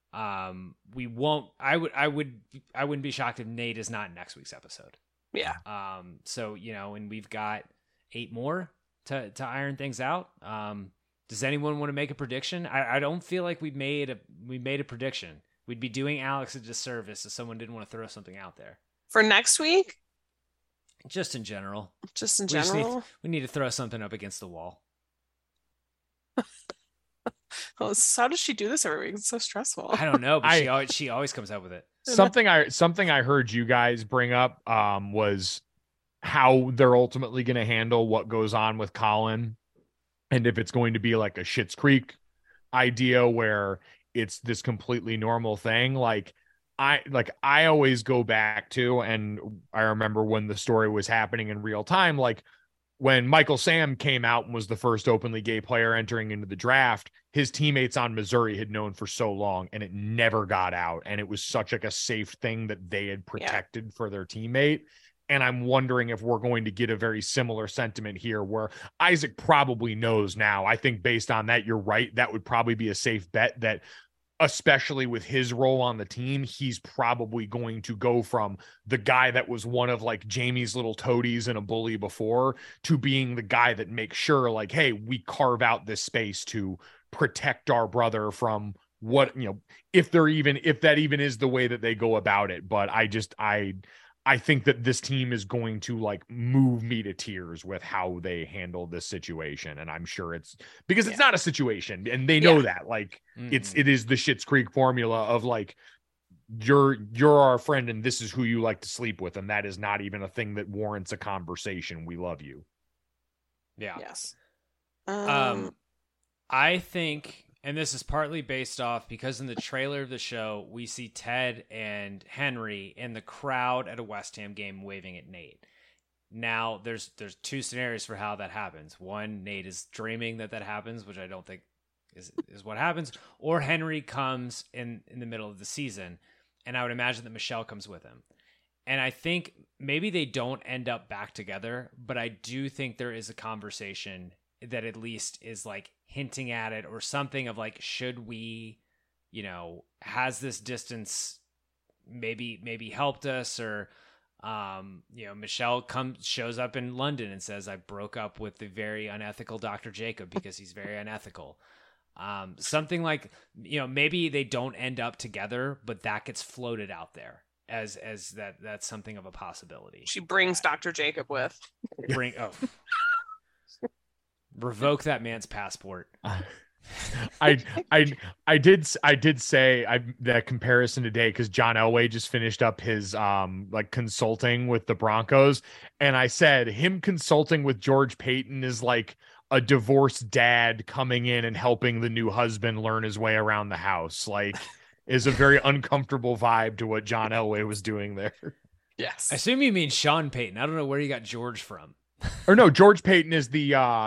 We won't, I wouldn't be shocked if Nate is not in next week's episode. Yeah. So, and we've got 8 more to iron things out. Does anyone want to make a prediction? I don't feel like we made a prediction. We'd be doing Alex a disservice if someone didn't want to throw something out there. For next week? Just in general. We need to throw something up against the wall. Well, how does she do this every week? It's so stressful. I don't know, but she always comes up with it. Something I heard you guys bring up was how they're ultimately going to handle what goes on with Colin, and if it's going to be like a Schitt's Creek idea where it's this completely normal thing. I always go back to, and I remember when the story was happening in real time, like when Michael Sam came out and was the first openly gay player entering into the draft, his teammates on Missouri had known for so long, and it never got out. And it was such like a safe thing that they had protected for their teammate. And I'm wondering if we're going to get a very similar sentiment here where Isaac probably knows now. I think based on that, you're right. That would probably be a safe bet, that especially with his role on the team, he's probably going to go from the guy that was one of like Jamie's little toadies and a bully before to being the guy that makes sure like, hey, we carve out this space to protect our brother from what, if that even is the way that they go about it. But I think that this team is going to like move me to tears with how they handle this situation. And I'm sure it's because it's not a situation, and they know that like it is the Schitt's Creek formula of like, you're our friend and this is who you like to sleep with. And that is not even a thing that warrants a conversation. We love you. Yeah. Yes. I think, and this is partly based off because in the trailer of the show, we see Ted and Henry in the crowd at a West Ham game waving at Nate. Now, there's 2 scenarios for how that happens. One, Nate is dreaming that happens, which I don't think is what happens. Or Henry comes in the middle of the season, and I would imagine that Michelle comes with him. And I think maybe they don't end up back together, but I do think there is a conversation that at least is like hinting at it or something of like, should we, has this distance maybe helped us, or Michelle shows up in London and says, I broke up with the very unethical Dr. Jacob because he's very unethical. Something like, maybe they don't end up together, but that gets floated out there as that's something of a possibility. She brings Dr. Jacob with. Revoke that man's passport. I did say that comparison today because John Elway just finished up his like consulting with the Broncos, and I said him consulting with George Payton is like a divorced dad coming in and helping the new husband learn his way around the house. Like, is a very uncomfortable vibe to what John Elway was doing there. Yes. I assume you mean Sean Payton. I don't know where you got George from. Or no, George Payton is the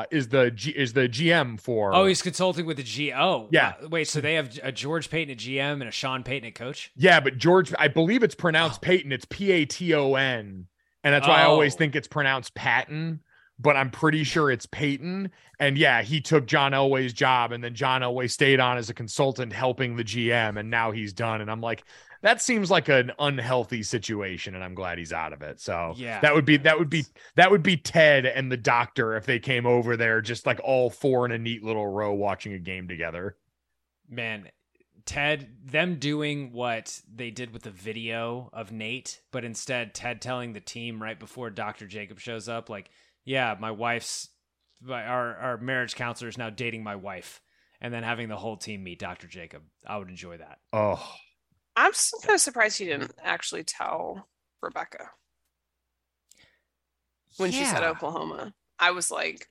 GM for. Oh, he's consulting with the G. Oh, yeah. Wait, so they have a George Payton at GM and a Sean Payton at coach? Yeah, but George, I believe it's pronounced Payton. It's Paton, and that's why I always think it's pronounced Patton. But I'm pretty sure it's Payton. And yeah, he took John Elway's job, and then John Elway stayed on as a consultant helping the GM, and now he's done. And I'm like, that seems like an unhealthy situation, and I'm glad he's out of it. So yeah, that would be Ted and the doctor if they came over there, just like all four in a neat little row watching a game together. Man, Ted, them doing what they did with the video of Nate, but instead Ted telling the team right before Dr. Jacob shows up, like, yeah, our marriage counselor is now dating my wife, and then having the whole team meet Dr. Jacob. I would enjoy that. Oh, I'm still kind of surprised he didn't actually tell Rebecca when she said Oklahoma. I was like,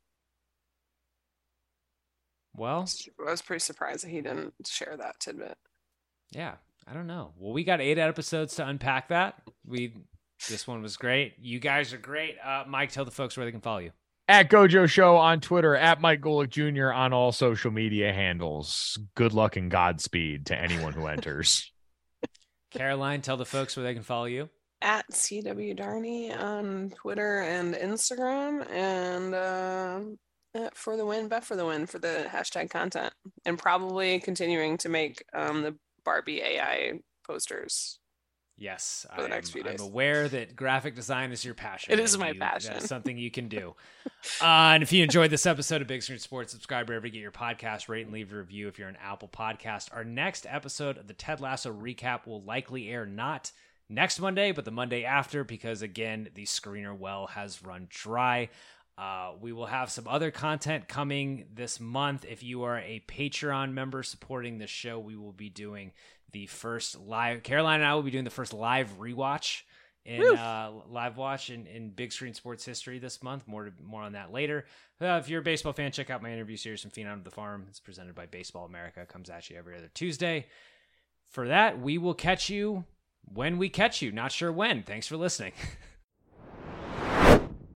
well, I was pretty surprised that he didn't share that tidbit. Yeah, I don't know. Well, we got 8 episodes to unpack that. This one was great. You guys are great. Mike, tell the folks where they can follow you. At Gojo Show on Twitter, at Mike Golick Jr. on all social media handles. Good luck and Godspeed to anyone who enters. Caroline, tell the folks where they can follow you. At CW Darney on Twitter and Instagram, and for the win, bet for the win for the hashtag content, and probably continuing to make the Barbie AI posters. Yes, for the next few days. I'm aware that graphic design is your passion. It is my passion. That's something you can do. And if you enjoyed this episode of Big Screen Sports, subscribe wherever you get your podcast, rate and leave a review if you're an Apple podcast. Our next episode of the Ted Lasso recap will likely air not next Monday, but the Monday after, because again, the screener well has run dry. We will have some other content coming this month. If you are a Patreon member supporting the show, we will be doing the first live. Caroline and I will be doing the first live rewatch in live watch in Big Screen Sports history this month. More on that later. If you're a baseball fan, check out my interview series from Phenom to the Farm. It's presented by Baseball America. It comes at you every other Tuesday. For that, we will catch you when we catch you. Not sure when. Thanks for listening.